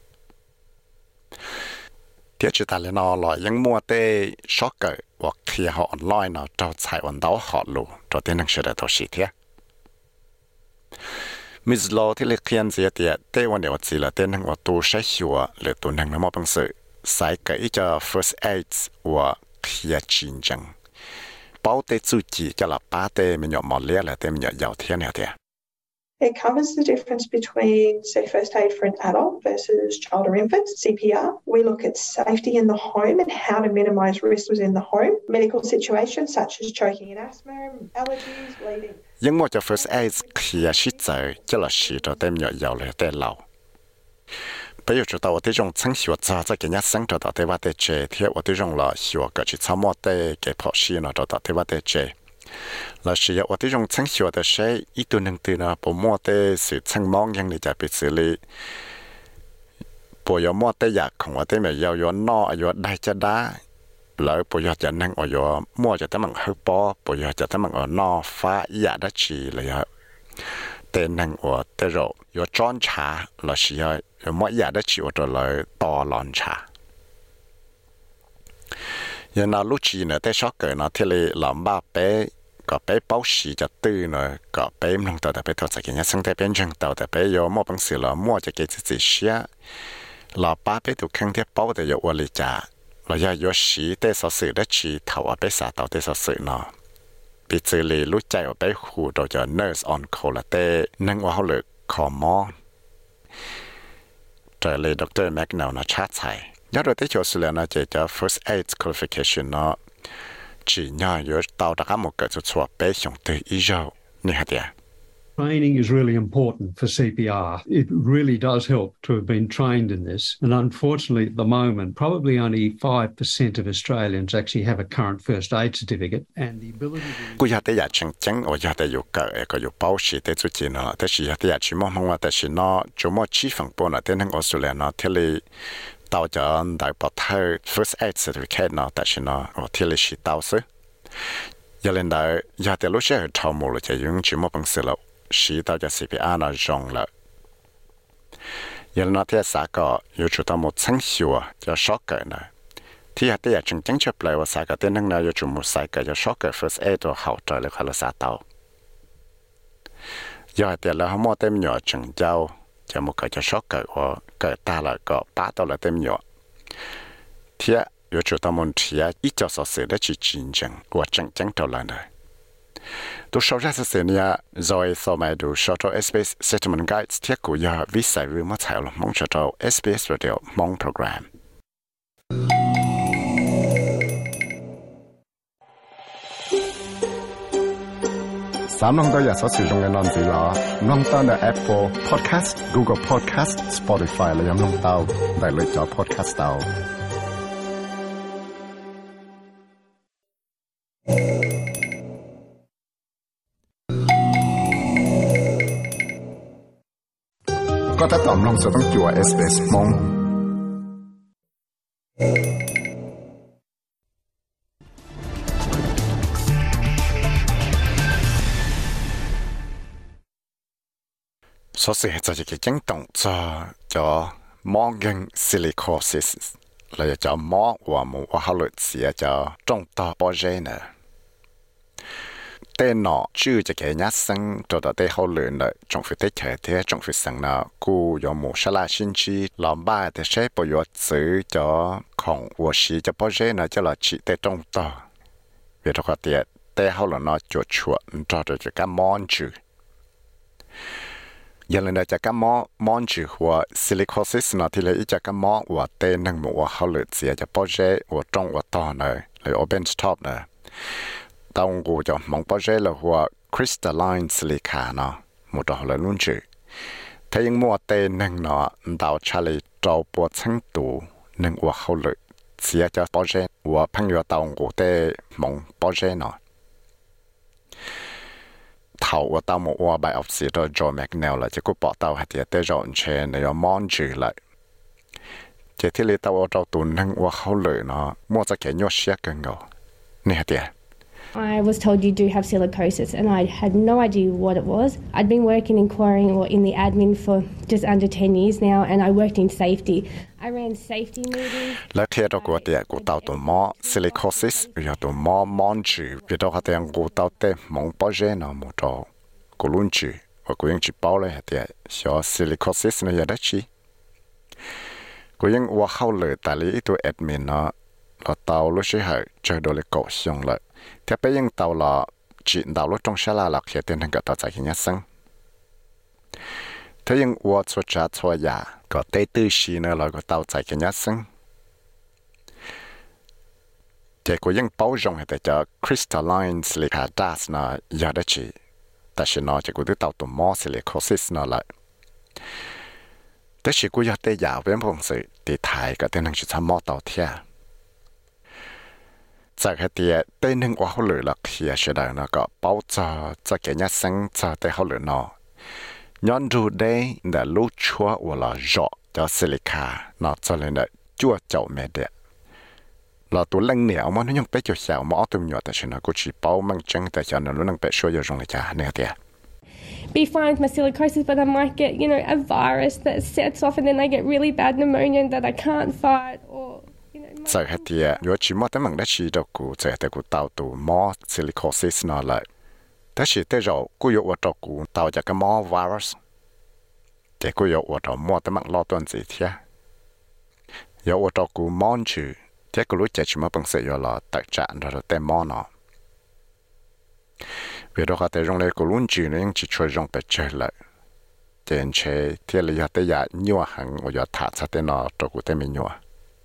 เที่ยวจุดตาเลยนอเลยยังมัวเตช็อกเกอร์ว่าเคลียร์ออนไลน์นอเจ้าใช้วันดาวหอลูตัวเตนังเสด็จตัวสิเทียมิสโลที่เล็กเขียนเสียเตียเตวันเดียวสิละเตนังว่าตัวใช้หัวหรือตัวนังมอบเป็นสื่อใส่เกิดอีจะ first aid ว่าเคลียร์จริงจังbao tê chú chỉ cho là ba tê mình nhọ mỏ lia là tê mình nhọ giàu thiên này thế. It covers the difference between, say, first aid for an adult versus child or infant, CPR. We look at safety in the home and how to minimise risks within the home, medical situations such as choking and asthma, allergies, bleeding. Nhưng mà cho first aid khi shit tới cho là shit cho tê mình nhọ giàu là tê lâu. Bây giờ chúng ta ở đây trongชั้นหัวใจจะกินยาสังตัวต่อเทวดาเจที่ว่าที่trong làหัวก็จะทำหมดได้เก็บพอชีนตัวต่อเทวดาเจแล้วชีว่าที่trongชั้นหัวจะใช้อีตัวหนึ่งตัวนะผมหมดได้สื่อชั้นมองยังได้จะไปสื่อเลยปวยหมดได้อยากของว่าที่ไม่ยาวยนนออายุได้จะได้แล้วปวยจะนั่งอายุหมดจะทำมันฮึปอปวยจะทำมันนอฟ้าอยากได้ชีเลยเต้นนั่งว่าเตโรอยู่จ้อนชาแล้วชีmỗi giờ đó chịu trở lại to lon trà. Giờ nào lúc chỉ nữa tới sót cỡ nó thì làm ba bé có bé bảo sĩ cho tư nữa có bé nông tàu bé thọ cái nhà sinh thái bên trong tàu bé có mua bằng sự là mua cho cái gì xía là ba bé tụ khăn thiết bảo để có lý trả là giờ có sĩ tới sở sự đó chỉ thầu ở bé xã tàu tới sở sự nó bị xử lý lúc chạy ở bé khu rồi cho nurse on call là tới nâng vào lực khó mò trở lại Dr. McNeil nó chat sai. Nhớ rồi tới chỗ xử lý nó chỉ cho first aid qualification nó chỉ nhớ yếu tàu đã có một cái chỗ bé dùng từ ý dâu như thế. Training is really important for CPR. It really does help to have been trained in this. And unfortunately, at the moment, probably only 5% of Australians actually have a current first aid certificate. And the ability to... Cú giờ tới giờ chân chân, ở giờ tới có có bảo sĩ tới chỗ gì nó, tới giờ tới chỉ mong mong tới chỉ nó chỗ mà chi phần bộ nó tới năng Australia nó thì là tàu cho đại bảo thơ first aid certificate nó tới chỉ nó ở thì là chỉ tàu sư. Giờ lên đó giờ tới lúc sẽ thâu mua là chỉ dùng chỉ một bằng sự là sĩ tao cho CPR nó rong lại. Giờ nó theo xã có yêu chủ tao mộtชั้นหัวcho sót cỡ này. Thì hạt tới chừng chừng chụp lại và xã có tên năng nào yêu chủ một sai cỡ cho sót cỡ first aid rồi hậu trợ lại khỏi là xã tao. Giờ hạt tới là họ mua tem nhỏ chừng giao cho một cỡ cho sót cỡ và cỡ ta là có ba tao là tem nhỏ. Thì yêu chủ tao muốn thì ít cho sở sự đó chỉ chính chừng và chừng chừng tao lại này. Tu sau ra sẽ nia rồi sau mai du shuttle SBS Settlement Guides thiết của giờ viết sai rư mất thảo mong shuttle SBS Radio mong program. Sám nông tôi giờ sẽ sử dụng cái nón gì là nông tao là Apple Podcast, Google Podcast, Spotify là nông tao đại lựa chọn podcast tao. Có thể tóm lòng sẽต้องจั่ว SBS มอง所以就係嘅整動咗 Morgan silicosis 嚟就 Morg 話冇話考慮時就中到波啫呢。tên nó chưa cho cái nhát sinh cho đó để hậu luyện lại trong phía tết thời thế trong phía sang nào cú có một số là sinh chi làm ba để sẽ bảo vệ giữ cho không vô sĩ cho bao giờ nó cho là chỉ để trong tờ vì đó có thể để hậu là nó chuột chuột cho cái món chữ giờ lần này chắc cái món chữ của silicosis nó thì là ít chắc cái món của tên năng một hậu lực gì cho bao giờ của trong của to này là ở bên top này tao của cho mong bao giờ là của crystalline silica nó một đó là luôn chữ thế nhưng mua tên năng nó đào trả lời trâu bộ chân tủ năng của hậu lực gì cho bao giờ của朋友tao của tên mong bao giờ nó thầu của tao một bài học gì đó John McNeil là chỉ có bỏ tao hay là tới rộn chè này món chữ lại chỉ thì lấy tao ở tụ năng của hậu lợi nó mua ra cái nhốt xe cần ngầu nè tiệt. I was told you do have silicosis and I had no idea what it was. I'd been working in quarrying or in the admin for just under 10 years now and I worked in safety. I ran safety meetings. Là theo đó của tiệt của tao tụ mỏ silicosis rồi tụ món chữ vì đó hay là của tao tên mong bao giờ nó một trò của luôn chữ và của những chữ bao lại tiệt cho silicosis nó giờ đó chi của những qua hậu lợi tại lý tụ admin nó là tao lúc sẽ hay chơi đồ lấy cổ xong lại thế bây giờ tao là chuyện tao lúc trong xe là khi tiền thằng tao chạy nhát sinh thế nhưng qua cho cha cho nhà có tây tư xí nữa là có tao chạy nhát sinh thế của những bao dung hay cho crystalline silica dust nó giờ đó chỉแต่ฉันnói chỉ của tụi tao tụi mỏ silicosis nó lạiแต่ฉันกูอยากได้ยาวเป็นพงศ์ที่ไทยก็เป็นหนังสือมอเตาเทียจากเหตุได้หนึ่งว่าเขาเหลือละเขียเสด็จนะก็เป้าจะเกี่ยงสังจะได้เขาเหลือนอย้อนดูได้แต่รู้ชัวว่าละเจาะจะซิลิคาเนาะจะเลยเนี่ยจั่วเจ้าเมเดเราตัวเล่งเหนียวมันยังไปจุดเสามาเอาตัวหยอดแต่ฉันก็ชีเป้ามันจังแต่ฉันนั้นรู้นั่งไปช่วยอยู่ตรงเลยจ้าเนี่ยเดีย be fine with my silicosis, but I might get, a virus that sets off and then I get really bad pneumonia that I can't fight or, Giờ hết thì, nếu chỉ mất tấm bằng đất chỉ đâu cũng sẽ để cũng tạo tụ mỏ silicosis nó lại. Thế chỉ tới rồi, cũng yêu ở đâu cũng tạo ra cái mỏ virus. Để cũng yêu ở đâu mất tấm bằng lo tuần gì thế. Yêu ở đâu cũng mỏ chữ, thế cũng lúc chạy chỉ mất bằng sự yêu là tại trạng rồi tên mỏ nó. Vì đó có thể dùng lấy của luôn chữ nên chỉ chơi dùng để chơi lại. Trên chơi thì là tới giờ nhiều hàng ở giờ thả ra tên nó cho của tên mình nhiều.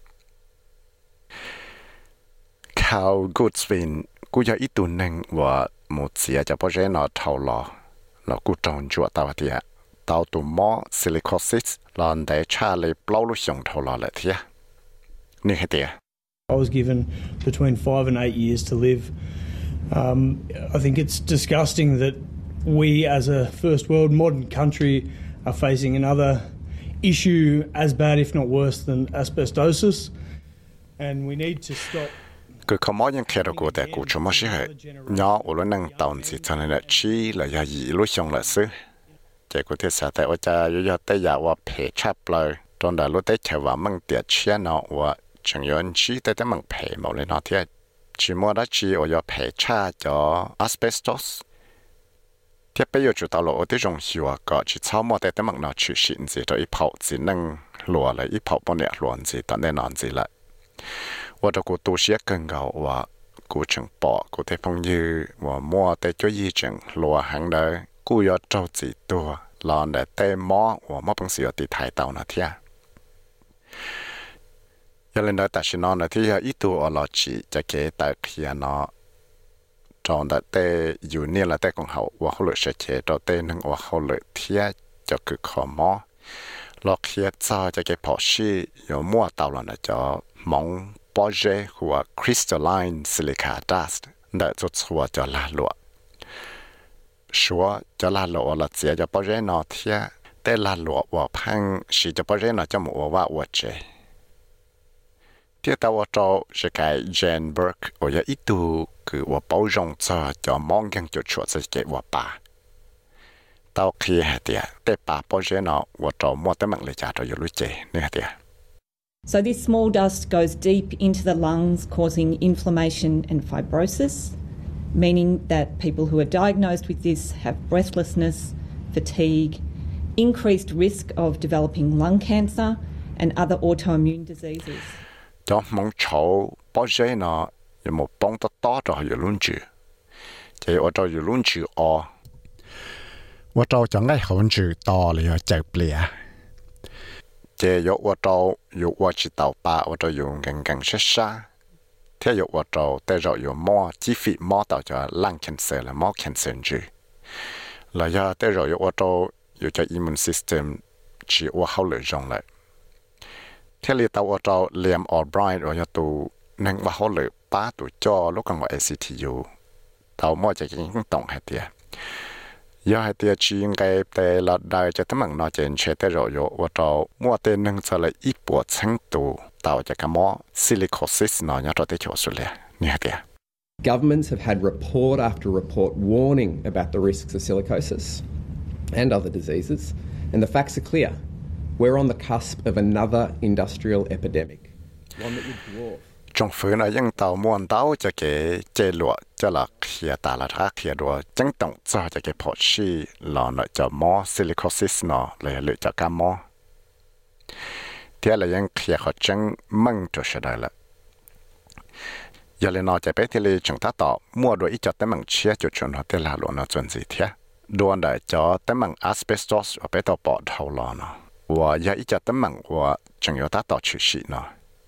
How Goodswin cũng có ít tuần năng và một xíu cho bao giờ nó thâu nó cũng trồng chuột tao thì tao tụ mỏ silicosis lần để trả lại bao lúc dùng thâu lại thì như thế thì. I was given between 5 and 8 years to live. I think it's disgusting that we as a first world modern country are facing another issue as bad if not worse than asbestosis and we need to stop. Cứ không có những kẻ của đại cụ chúng mới hệ nhỏ ở lúc năng tồn gì cho nên là chỉ là do gì lúc xong là xứ chỉ có thể sẽ tại ở cha do tới giờ và phải chấp lời trong đó lúc tới chờ vào mang tiền chia nó và chẳng có chỉ tới mang phải một lên nó thế chỉ mua đó chỉ ở do phải trả cho asbestos thế bây giờ chúng ta lộ ở tới trong hiệu có chỉ sau mua tới mang nó chịu xin gì rồi ít泡chỉ năng lùa lại ít泡bao nhiêu luồn gì tận đây nón gì lạiว่าเรากูตัวเสียกันเก่าว่ากูจังปอกูได้พงยืว่ามัวแต่จ่อยจังลัวหังได้กูยอดเจ้าจีตัวลอนแต่เต้หม้อว่ามัวเป็นเสียติไทยเต่านะเทียยันเลยแต่ฉันนอนนะที่อีตัวอลอจีจะเกแต่เพียนอจอนแต่เต้อยู่เนี่ยละแต่ของเขาว่าเขาเลยเฉยๆเราเต้นึงว่าเขาเลยเทียจะคือขอหม้อลอกเทียจ้าจะเก็บพอชีอยู่มัวเต่าแล้วนะจะมองbao giờ của crystalline silica dust đã cho xua cho la lụa xua cho la lụa là chỉ cho bao giờ nó thia để la lụa và phăng chỉ cho bao giờ nó cho một vài vật chế tiếp theo cho cái Jane Burke ở đây ít tu cứ và bao dung cho mong những chỗ chuột sẽ cái và bà tao khi hạt tiệt để bà bao giờ nó và cho mua tới mạng lấy trả cho lúc chế nữa hạt tiệt. So this small dust goes deep into the lungs, causing inflammation and fibrosis, meaning that people who are diagnosed with this have breathlessness, fatigue, increased risk of developing lung cancer and other autoimmune diseases. Đó mong cháu bao giờ nó một bông to to rồi luôn chứ, chỉ ở đó luôn chứ 我找将来好住到了就不了。这有我找有我知道吧，我找有硬硬实实。thế dụ vào trâu tê rồi dụ mò chi phí mò tạo cho lung cancer là mò cancer chứ là do tê rồi dụ vào trâu dụ cho immune system chỉ vào hậu lửa rong lại thế li tàu vào trâu Liam O'Brien rồi tụ nâng vào hậu lửa ba tụ cho lúc còn gọi ACTU tàu mò cho cái tổng hạt tiền do hạt tiền chỉ cái tê là đại cho tấm bằng nó trên chế tê rồi dụ vào trâu mua tê nâng cho lại ít bộ sáng tụ tàu cho cái mỏ silicosis nó nhớ cho tới chỗ số lẻ như thế. Governments have had report after report warning about the risks of silicosis and other diseases, and the facts are clear. We're on the cusp of another industrial epidemic, one that would dwarf. Trong phủ nó những tàu muôn tàu cho cái chế lụa cho là khía ta là khác khía đùa chứng tổng cho cái phổ sĩ là nó cho mỏ silicosis nó là lựa cho cái mỏ. Thế là những khía họ chứng măng cho sẽ đại là. Giờ lên nó chạy bé thì chúng ta tạo mua đồ ít cho tấm bằng chia cho chuyện họ tên là luôn nó chuẩn gì thế. Đồ đại cho tấm bằng asbestos ở bé tàu bỏ đầu lò nó. Và giờ ít cho tấm bằng và chúng yếu ta tạo chữ sĩ nó.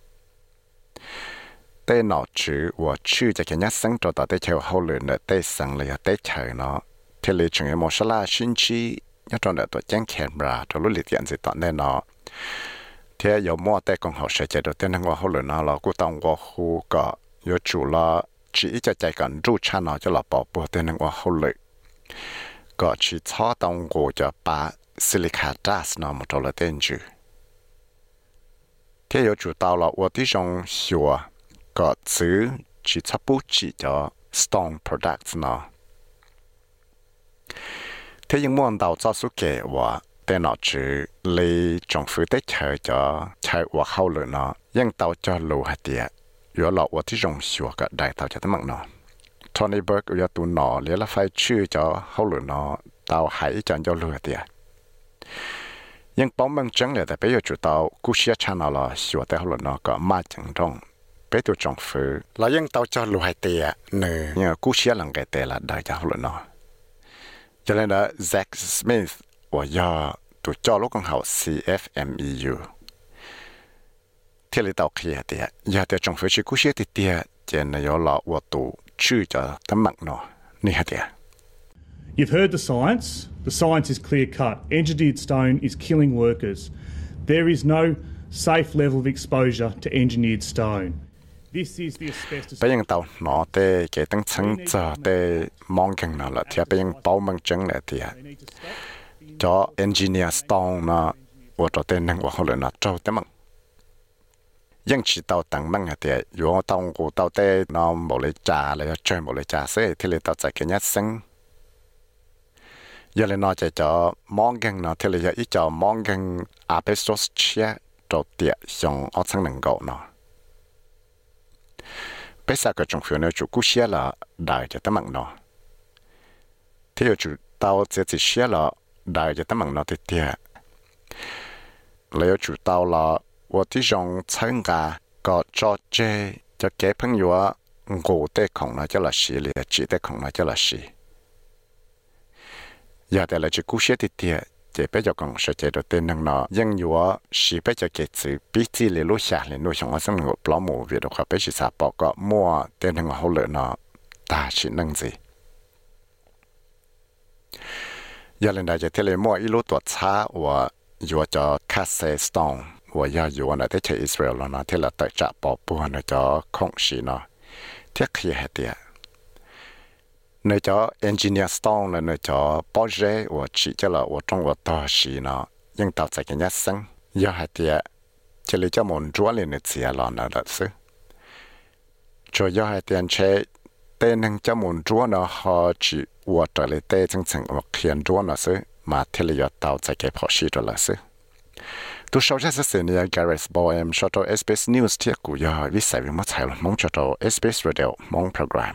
Tên nó chữ và chữ cho cái nhát sáng cho ta tới theo hậu lửa nữa tới sáng là tới trời nó. Thế là chúng yếu một số là xin chi nhớ trong đại tổ chén camera cho lúc liệt diện gì tạo nên nó. Thế giờ mua tay con họ sẽ chạy được tên năng hậu lửa nó là cú tông qua khu cả. Yo chủ là chỉ cho chạy gần rú chăn nó cho là bảo bố tên năng hậu lửa. Có chỉ cho tông của cho ba silica dust nó một trò là tên chữ. Thế yo chủ tao là ở tí trong hiệu có chữ chỉ cho bút chỉ cho stone products nó. Thế nhưng muốn tao cho số kể và tên nó chữ lấy trong phương tế chờ cho chờ và hậu lửa nó nhưng tao cho lù hạt tiệt. Yo là ở tí trong hiệu có đại tao cho tấm bằng nó. Tony Burke yo tụ nó lấy là phải chữ cho hậu lửa nó tao hãy chọn cho lù hạt tiệt. Nhưng bóng bằng chứng là bây giờ chủ tao cú xia channel là hiệu tế hậu lửa nó có ma chẳng trong. Bây giờ trong phương là nhưng tao cho lù hạt tiệt nè nhưng cú xia lần cái tiệt là đại cho hậu lửa nó. Cho nên là Zach Smith và do tụi cho lúc con học CFMEU. Thế là tao kia thì giờ thì trong phía chỉ cú xí thì tiền trên này là của tụi chữ cho tấm bằng nó như thế. You've heard the science is clear cut. Engineered stone is killing workers. There is no safe level of exposure to engineered stone. This is the asbestos. Bây giờ tao nó để cái tăng chứng cho để mong cần nó là thì bây giờ bảo bằng chứng là thì cho engineered stone nó và cho tên năng hoặc là nó cho tấm bằng. Nhưng chỉ tao tăng bằng thì dù tao của tao để nó một lấy trả lại chơi một lấy trả sẽ thì lấy tao chạy cái nhất sinh. Giờ lên nó chạy cho mong gần nó thì lấy ít cho mong gần asbestos chia cho tiệt dùng ở trong năng gạo nó. Bây giờ cái trong phiếu này chủ cú chia là đại cho tấm bằng nó. Thì chủ tao sẽ chỉ chia là đại cho tấm bằng nó thì tiệt. Lấy chủ tao là我这种参加个做这就给朋友啊，我得空了就来洗了，只得空了就来洗。有的来就故事的点，这边就讲实际的对能了，因有啊，是边就给自比自里路下里路上我生活不老母为的话，必须啥报告莫对能好了呢，大是能子。有人来就这里莫一路多差我有叫 Casey Stone。我要有那在在 Israel 了呢，听了对着宝宝那叫空隙呢，贴可以还点。那叫 engineer stone 了，那叫包热，我只叫了我中国大时呢，用到这个一生要还点，这里叫门桌里那字了那了是。主要还点车，但能叫门桌呢，好只我这里带真正我看桌呢是，嘛听了要到这个跑西的了是。Tu sau ra sẽ nia Gareth Boehm cho to SBS News thiết của giờ viết sai với mất sai luôn mong cho to SBS Radio mong program.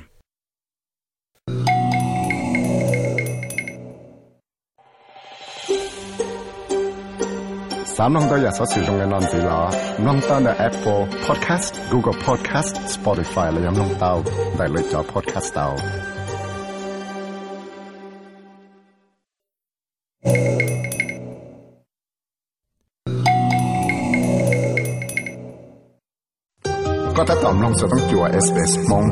Sám nông tôi giờ sử dụng cái nón gì là nông tao là Apple Podcast, Google Podcast, Spotify là nông tao đại lựa chọn podcast tao. ำลงจะต้องจั่ว SBS มง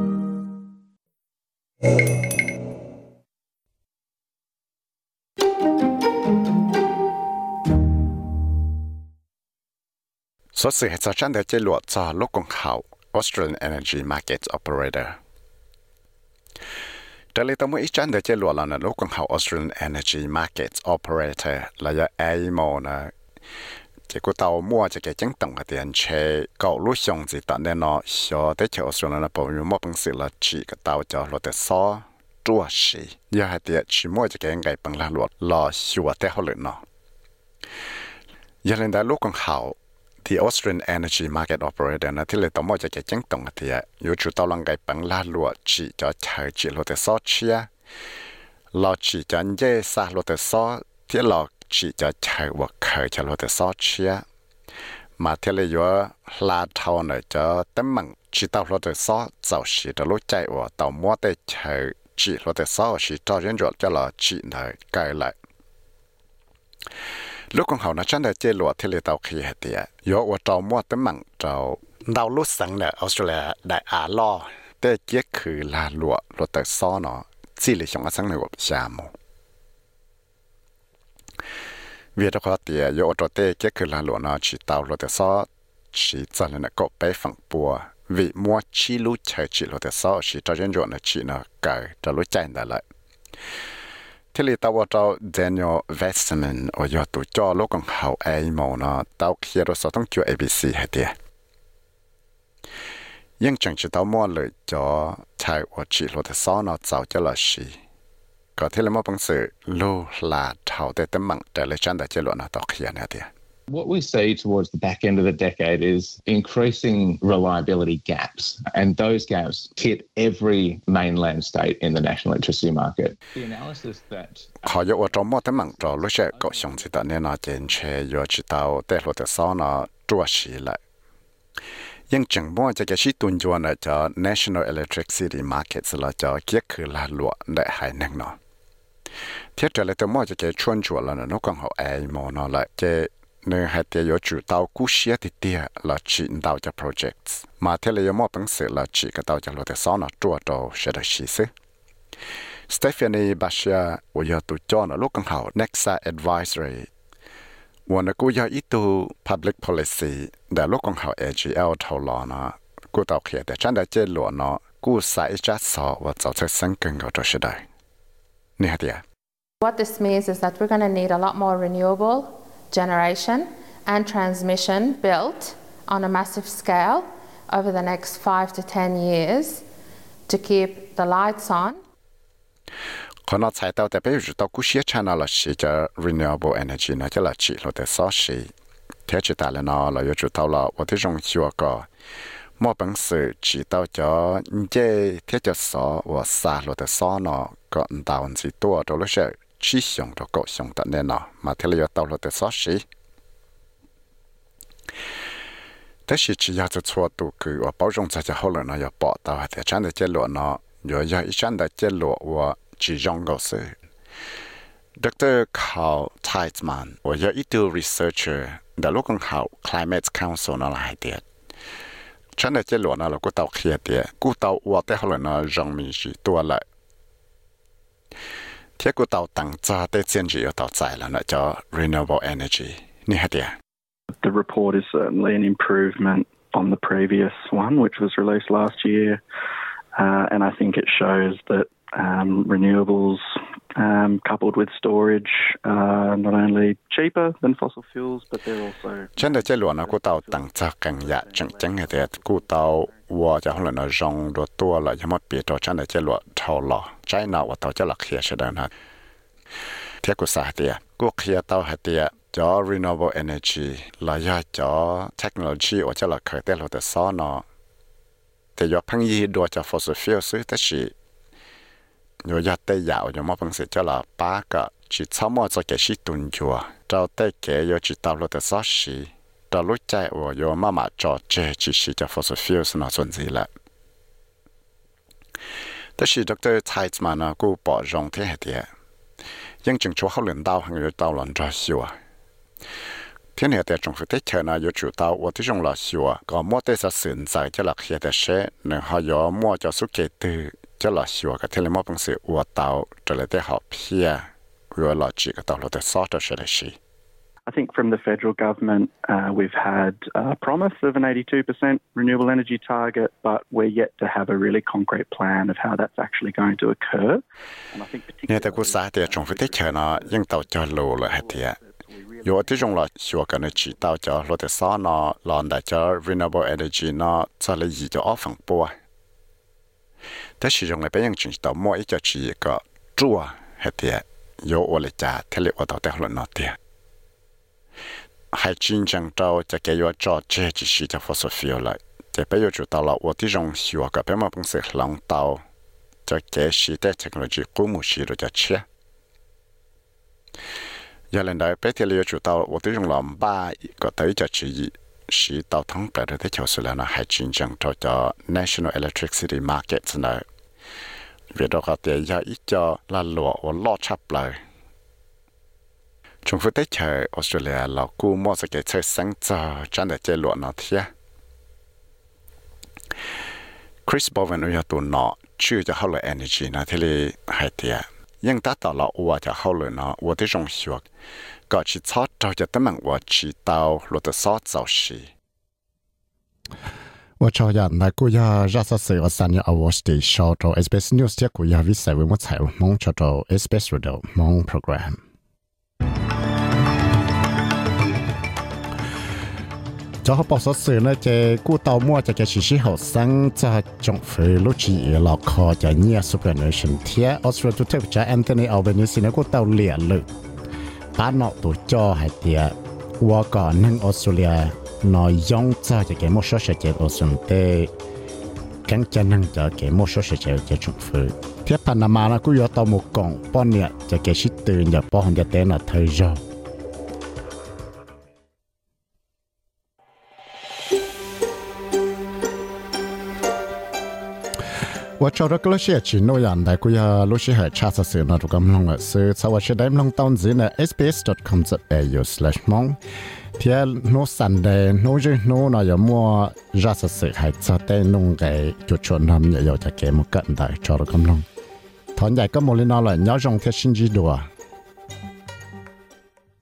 สดสื่อให้จันเดจลวดจอลูกกงเขา Australian Energy Market Operator แต่เลยต้องมีจันเดจลวดแล้วนะลูกกงเขา Australian Energy Market Operator ระยะไอโมนะจะกูเตามั่วจะแก่จังต่างกันเดียนเชก็รู้ชงจิตตอนเดนอชอได้เชอ Australia นะผมอยู่มั่วเป็นสิ่งละจีก็เตาจะรถแต่ซ้อตัวสียาให้เดียชิมั่วจะแก่ไงปังละหลวดรอชัวแต่เขาเลยเนาะยังเล่นได้ลูกกงเขาที่ Australian Energy Market Operator นะที่เลยต้องมั่วจะแก่จังต่างกันเดียอยู่จุดเตาลังไงปังละหลวดจีจะเชยจีรถแต่ซ้อเชียรอจีจะเย่ซารถแต่ซ้อที่รอchỉ cho chơi hoặc khởi cho lối sót chia mà theo lời nói là thầu này cho tấm bằng chỉ tàu lối sót giàu chỉ cho lối chạy và tàu mua để chơi chỉ lối sót chỉ cho dân ruột cho là chỉ này cài lại lúc con hậu nó chân để chơi lúa theo lời tàu khi hết tiệt yếu và tàu mua tấm bằng tàu đào lúa sáng này Australia đại Á lo để chỉ khử là lúa sót nó chỉ là trong cái sáng này của xa mù vì đó có thể yếu cho tê cáiคือlà nó chỉ tàu rồi đó chỉ cho nên có bé phẳng bùa vì mua chi lú chơi chỉ rồi đó chỉ cho dân ruộng là chỉ nó cài cho lú chạy đã lại thế thì tàu cho Daniel Westerman ở giờ tụi cho lúc còn hậu ai màu nó tàu kia rồi saoต้องchịu ABC hết đi nhưng chẳng chỉ tàu mua lời cho chạy ở chỉ rồi đó nó giàu cho là gì có thể là một bằng sự lô là thảo để tấm bằng để lấy chân để chế luận ở đó kia này đi. What we see towards the back end of the decade is increasing reliability gaps, and those gaps hit every mainland state in the national electricity market. The analysis that họ dựa trong một tấm bằng cho lúc sẽ có xong thì tại nên nó trên chế dựa chỉ tao để lúc để sau nó trôi xí lại. Nhưng chẳng mua cho cái sĩ tuân chuẩn là cho National Electricity Market là cho kiết khử là lụa để hai năng nó. Thiết trở lại tôi mua cho cái chuyên chuẩn là nó còn họ ai mà nó lại cái nơi hai tiêu yếu chủ tàu cú xía thì tia là chỉ tàu cho projects mà thế là mua bằng sự là chỉ cái tàu cho lụa để sau nó trôi đầu sẽ được xí xứ. Stephanie Bashir ở giờ tụi cho nó lúc còn họ Nexa Advisoryวันนี้กูอยากอีตัว public policy แต่ลูกของเขา AGL ทอลนะกูตอกเขียนแต่ฉันได้เจอหลวงนะกูใส่จัดสอบว่าจะใช้สังเกตก็จะได้นี่ฮะเดีย What this means is that we're going to need a lot more renewable generation and transmission built on a massive scale over the next 5 to 10 years to keep the lights on. คนเราใช้เตาแต่ไปอยู่ตัวกู้เชี่ยวชาญเราใช้จะ renewable energy นะจะเราฉีดเราแต่ซอสีเท่าจุดแต่ละนะเราอยู่จุดเตาเราวันที่รงชัวก็มอบหนังสือฉีดเตาจะเย่เท่าจะซอว่าซาเราแต่ซอเนาะก็ดาวน์สิตัวตัวเราใช้ชี้ชงตัวก็ชงแต่เนี่ยเนาะมาเท่าเราเตาเราแต่ซอสีแต่สิchỉ要จะชัวตัวคือว่า保证在后来呢要保到แต่真的结论呢要一真的结论ว่าchỉ trong câu sự. Dr. Carl Teichmann, 我有一度 researcher 在ลูกของเขา Climate Council นั่นแหละเดียฉันได้เจอหลวงนั่นเราก็เตาเขียดเดียกูเตาว่าแต่เขาเลยนะยังมีสิตัวเลยที่กูเตาตั้งใจได้เจนจีเอาเตาใจแล้วนะจะ renewable energy นี่ฮะเดีย The report is certainly an improvement on the previous one, which was released last year, and I think it shows that renewables coupled with storage are not only cheaper than fossil fuels, but they're also. ฉันได้เจอหลวงนะกูเตาตั้งใจกันอยากจังๆเดียกูเตาว่าจะเขาเลยนะรองตัวตัวเลยยังไม่เปลี่ยนตัวฉันได้เจอหลวงเท่าหล่อใจหนาวว่าเตาจะหลักเขียเฉยๆนะเที่ยกูสาเดียกูเขียเตาเดียจอ renewable energy แล้วยาจอ technology ว่าจะหลักเคยแต่เราแต่ซ้อนเนาะแต่ยอพังยีดัวจะ fossil fuels แต่สิ有一对有有么本事叫了八个，只草么做给是炖药，找对给有知道了的啥事，到路在我有妈妈做这只是叫 fossil fuels 那存在了。但是 Dr. Teichmann 呢，กู保容天下的，因正做好领导还有到人着修啊。ที่天呢在政府的车呢有主导我这种老说个莫得是存在这老些的事能还有莫叫苏给的这老说个天里莫本事我到这里的好偏我老几个到了的少的是的事 I think from the federal government, we've had a promise of an 82% renewable energy target, but we're yet to have a really concrete plan of how that's actually going to occur. And I think particularly... แต่กูสาแต่จงฟิตเชนะยังต่อจะโลเลยเหตุอยู่ที่จงเราชัวกันในจีต่อจะเราแต่ซ้อนหลอนแต่จะ renewable energy นะจะเลยยีจะออกฝั่งปัวแต่สิจงเลยไปยังจีต่อมั่วอีจะจีก็จั่วเหตุอยู่อเลยจะเทเลอต่อแต่หลอนนอเตียให้จริงจังเราจะเกี่ยวจอเจจิชีจะ fossil fuel เลยจะไปอยู่จุดต่อเราว่าที่จงชัวกับเป็นมาเป็นสิ่งหลังเตาจะเกี่ยวชีได้เทคโนโลยีกู้มือชีเราจะเชื่ออย่าเล่นได้ไปที่เราอยู่จุดต่อว่าที่จงลำบ้าก็tớiจะชีชีเตาทั้งประเทศที่เขาสุดแล้วนะให้จริงจังเราจะ national electricity market นะเวลาเขาเตียยาอีจะละหลวว่าล่อชับเลยchúng tôi thấy chơi Australia là cú mua sẽ cái chơi sáng giờ chẳng để chơi luận nó thế Chris Bowen nói tụi nó chưa cho hậu energy nó thế là hay thế nhưng ta tạo là ua cho hậu nó ua tới trong hiệu có chỉ thoát cho tấm bằng ua chỉ tao luật sót giàu xí 我朝日那古呀，热死死我三年阿沃斯蒂，小到 SBS News 这古呀，为啥为我采访叫做 SBS Radio 梦 program。cho họ bảo số sự nó chỉ cú tàu mua cho cái sĩ hậu sang cho trong phía lúc chỉ là khó cho nhiều superannuation thế Australia chủ tịch cha Anthony Albanese nó cú tàu lẻ lực bán nọ tổ cho hay tiệt qua cả nâng Australia nói giống cho cái một số sự kiện Australia cánh chân nâng cho cái một số sự kiện cho trong phía thế Panama nó cú tàu một cổng bao nhiêu cho cái sĩ từ nhà bao nhiêu tiền là thời gian我找到个些去诺阳的，个呀，路些还查实是那种咁样的，是查我是在弄当时呢 sbs.com.au/mong， 天诺三的诺日诺那有么查实是还查在弄个就传他们也有在给么干的，找到咁样，团在个莫里那了，要用贴信息多。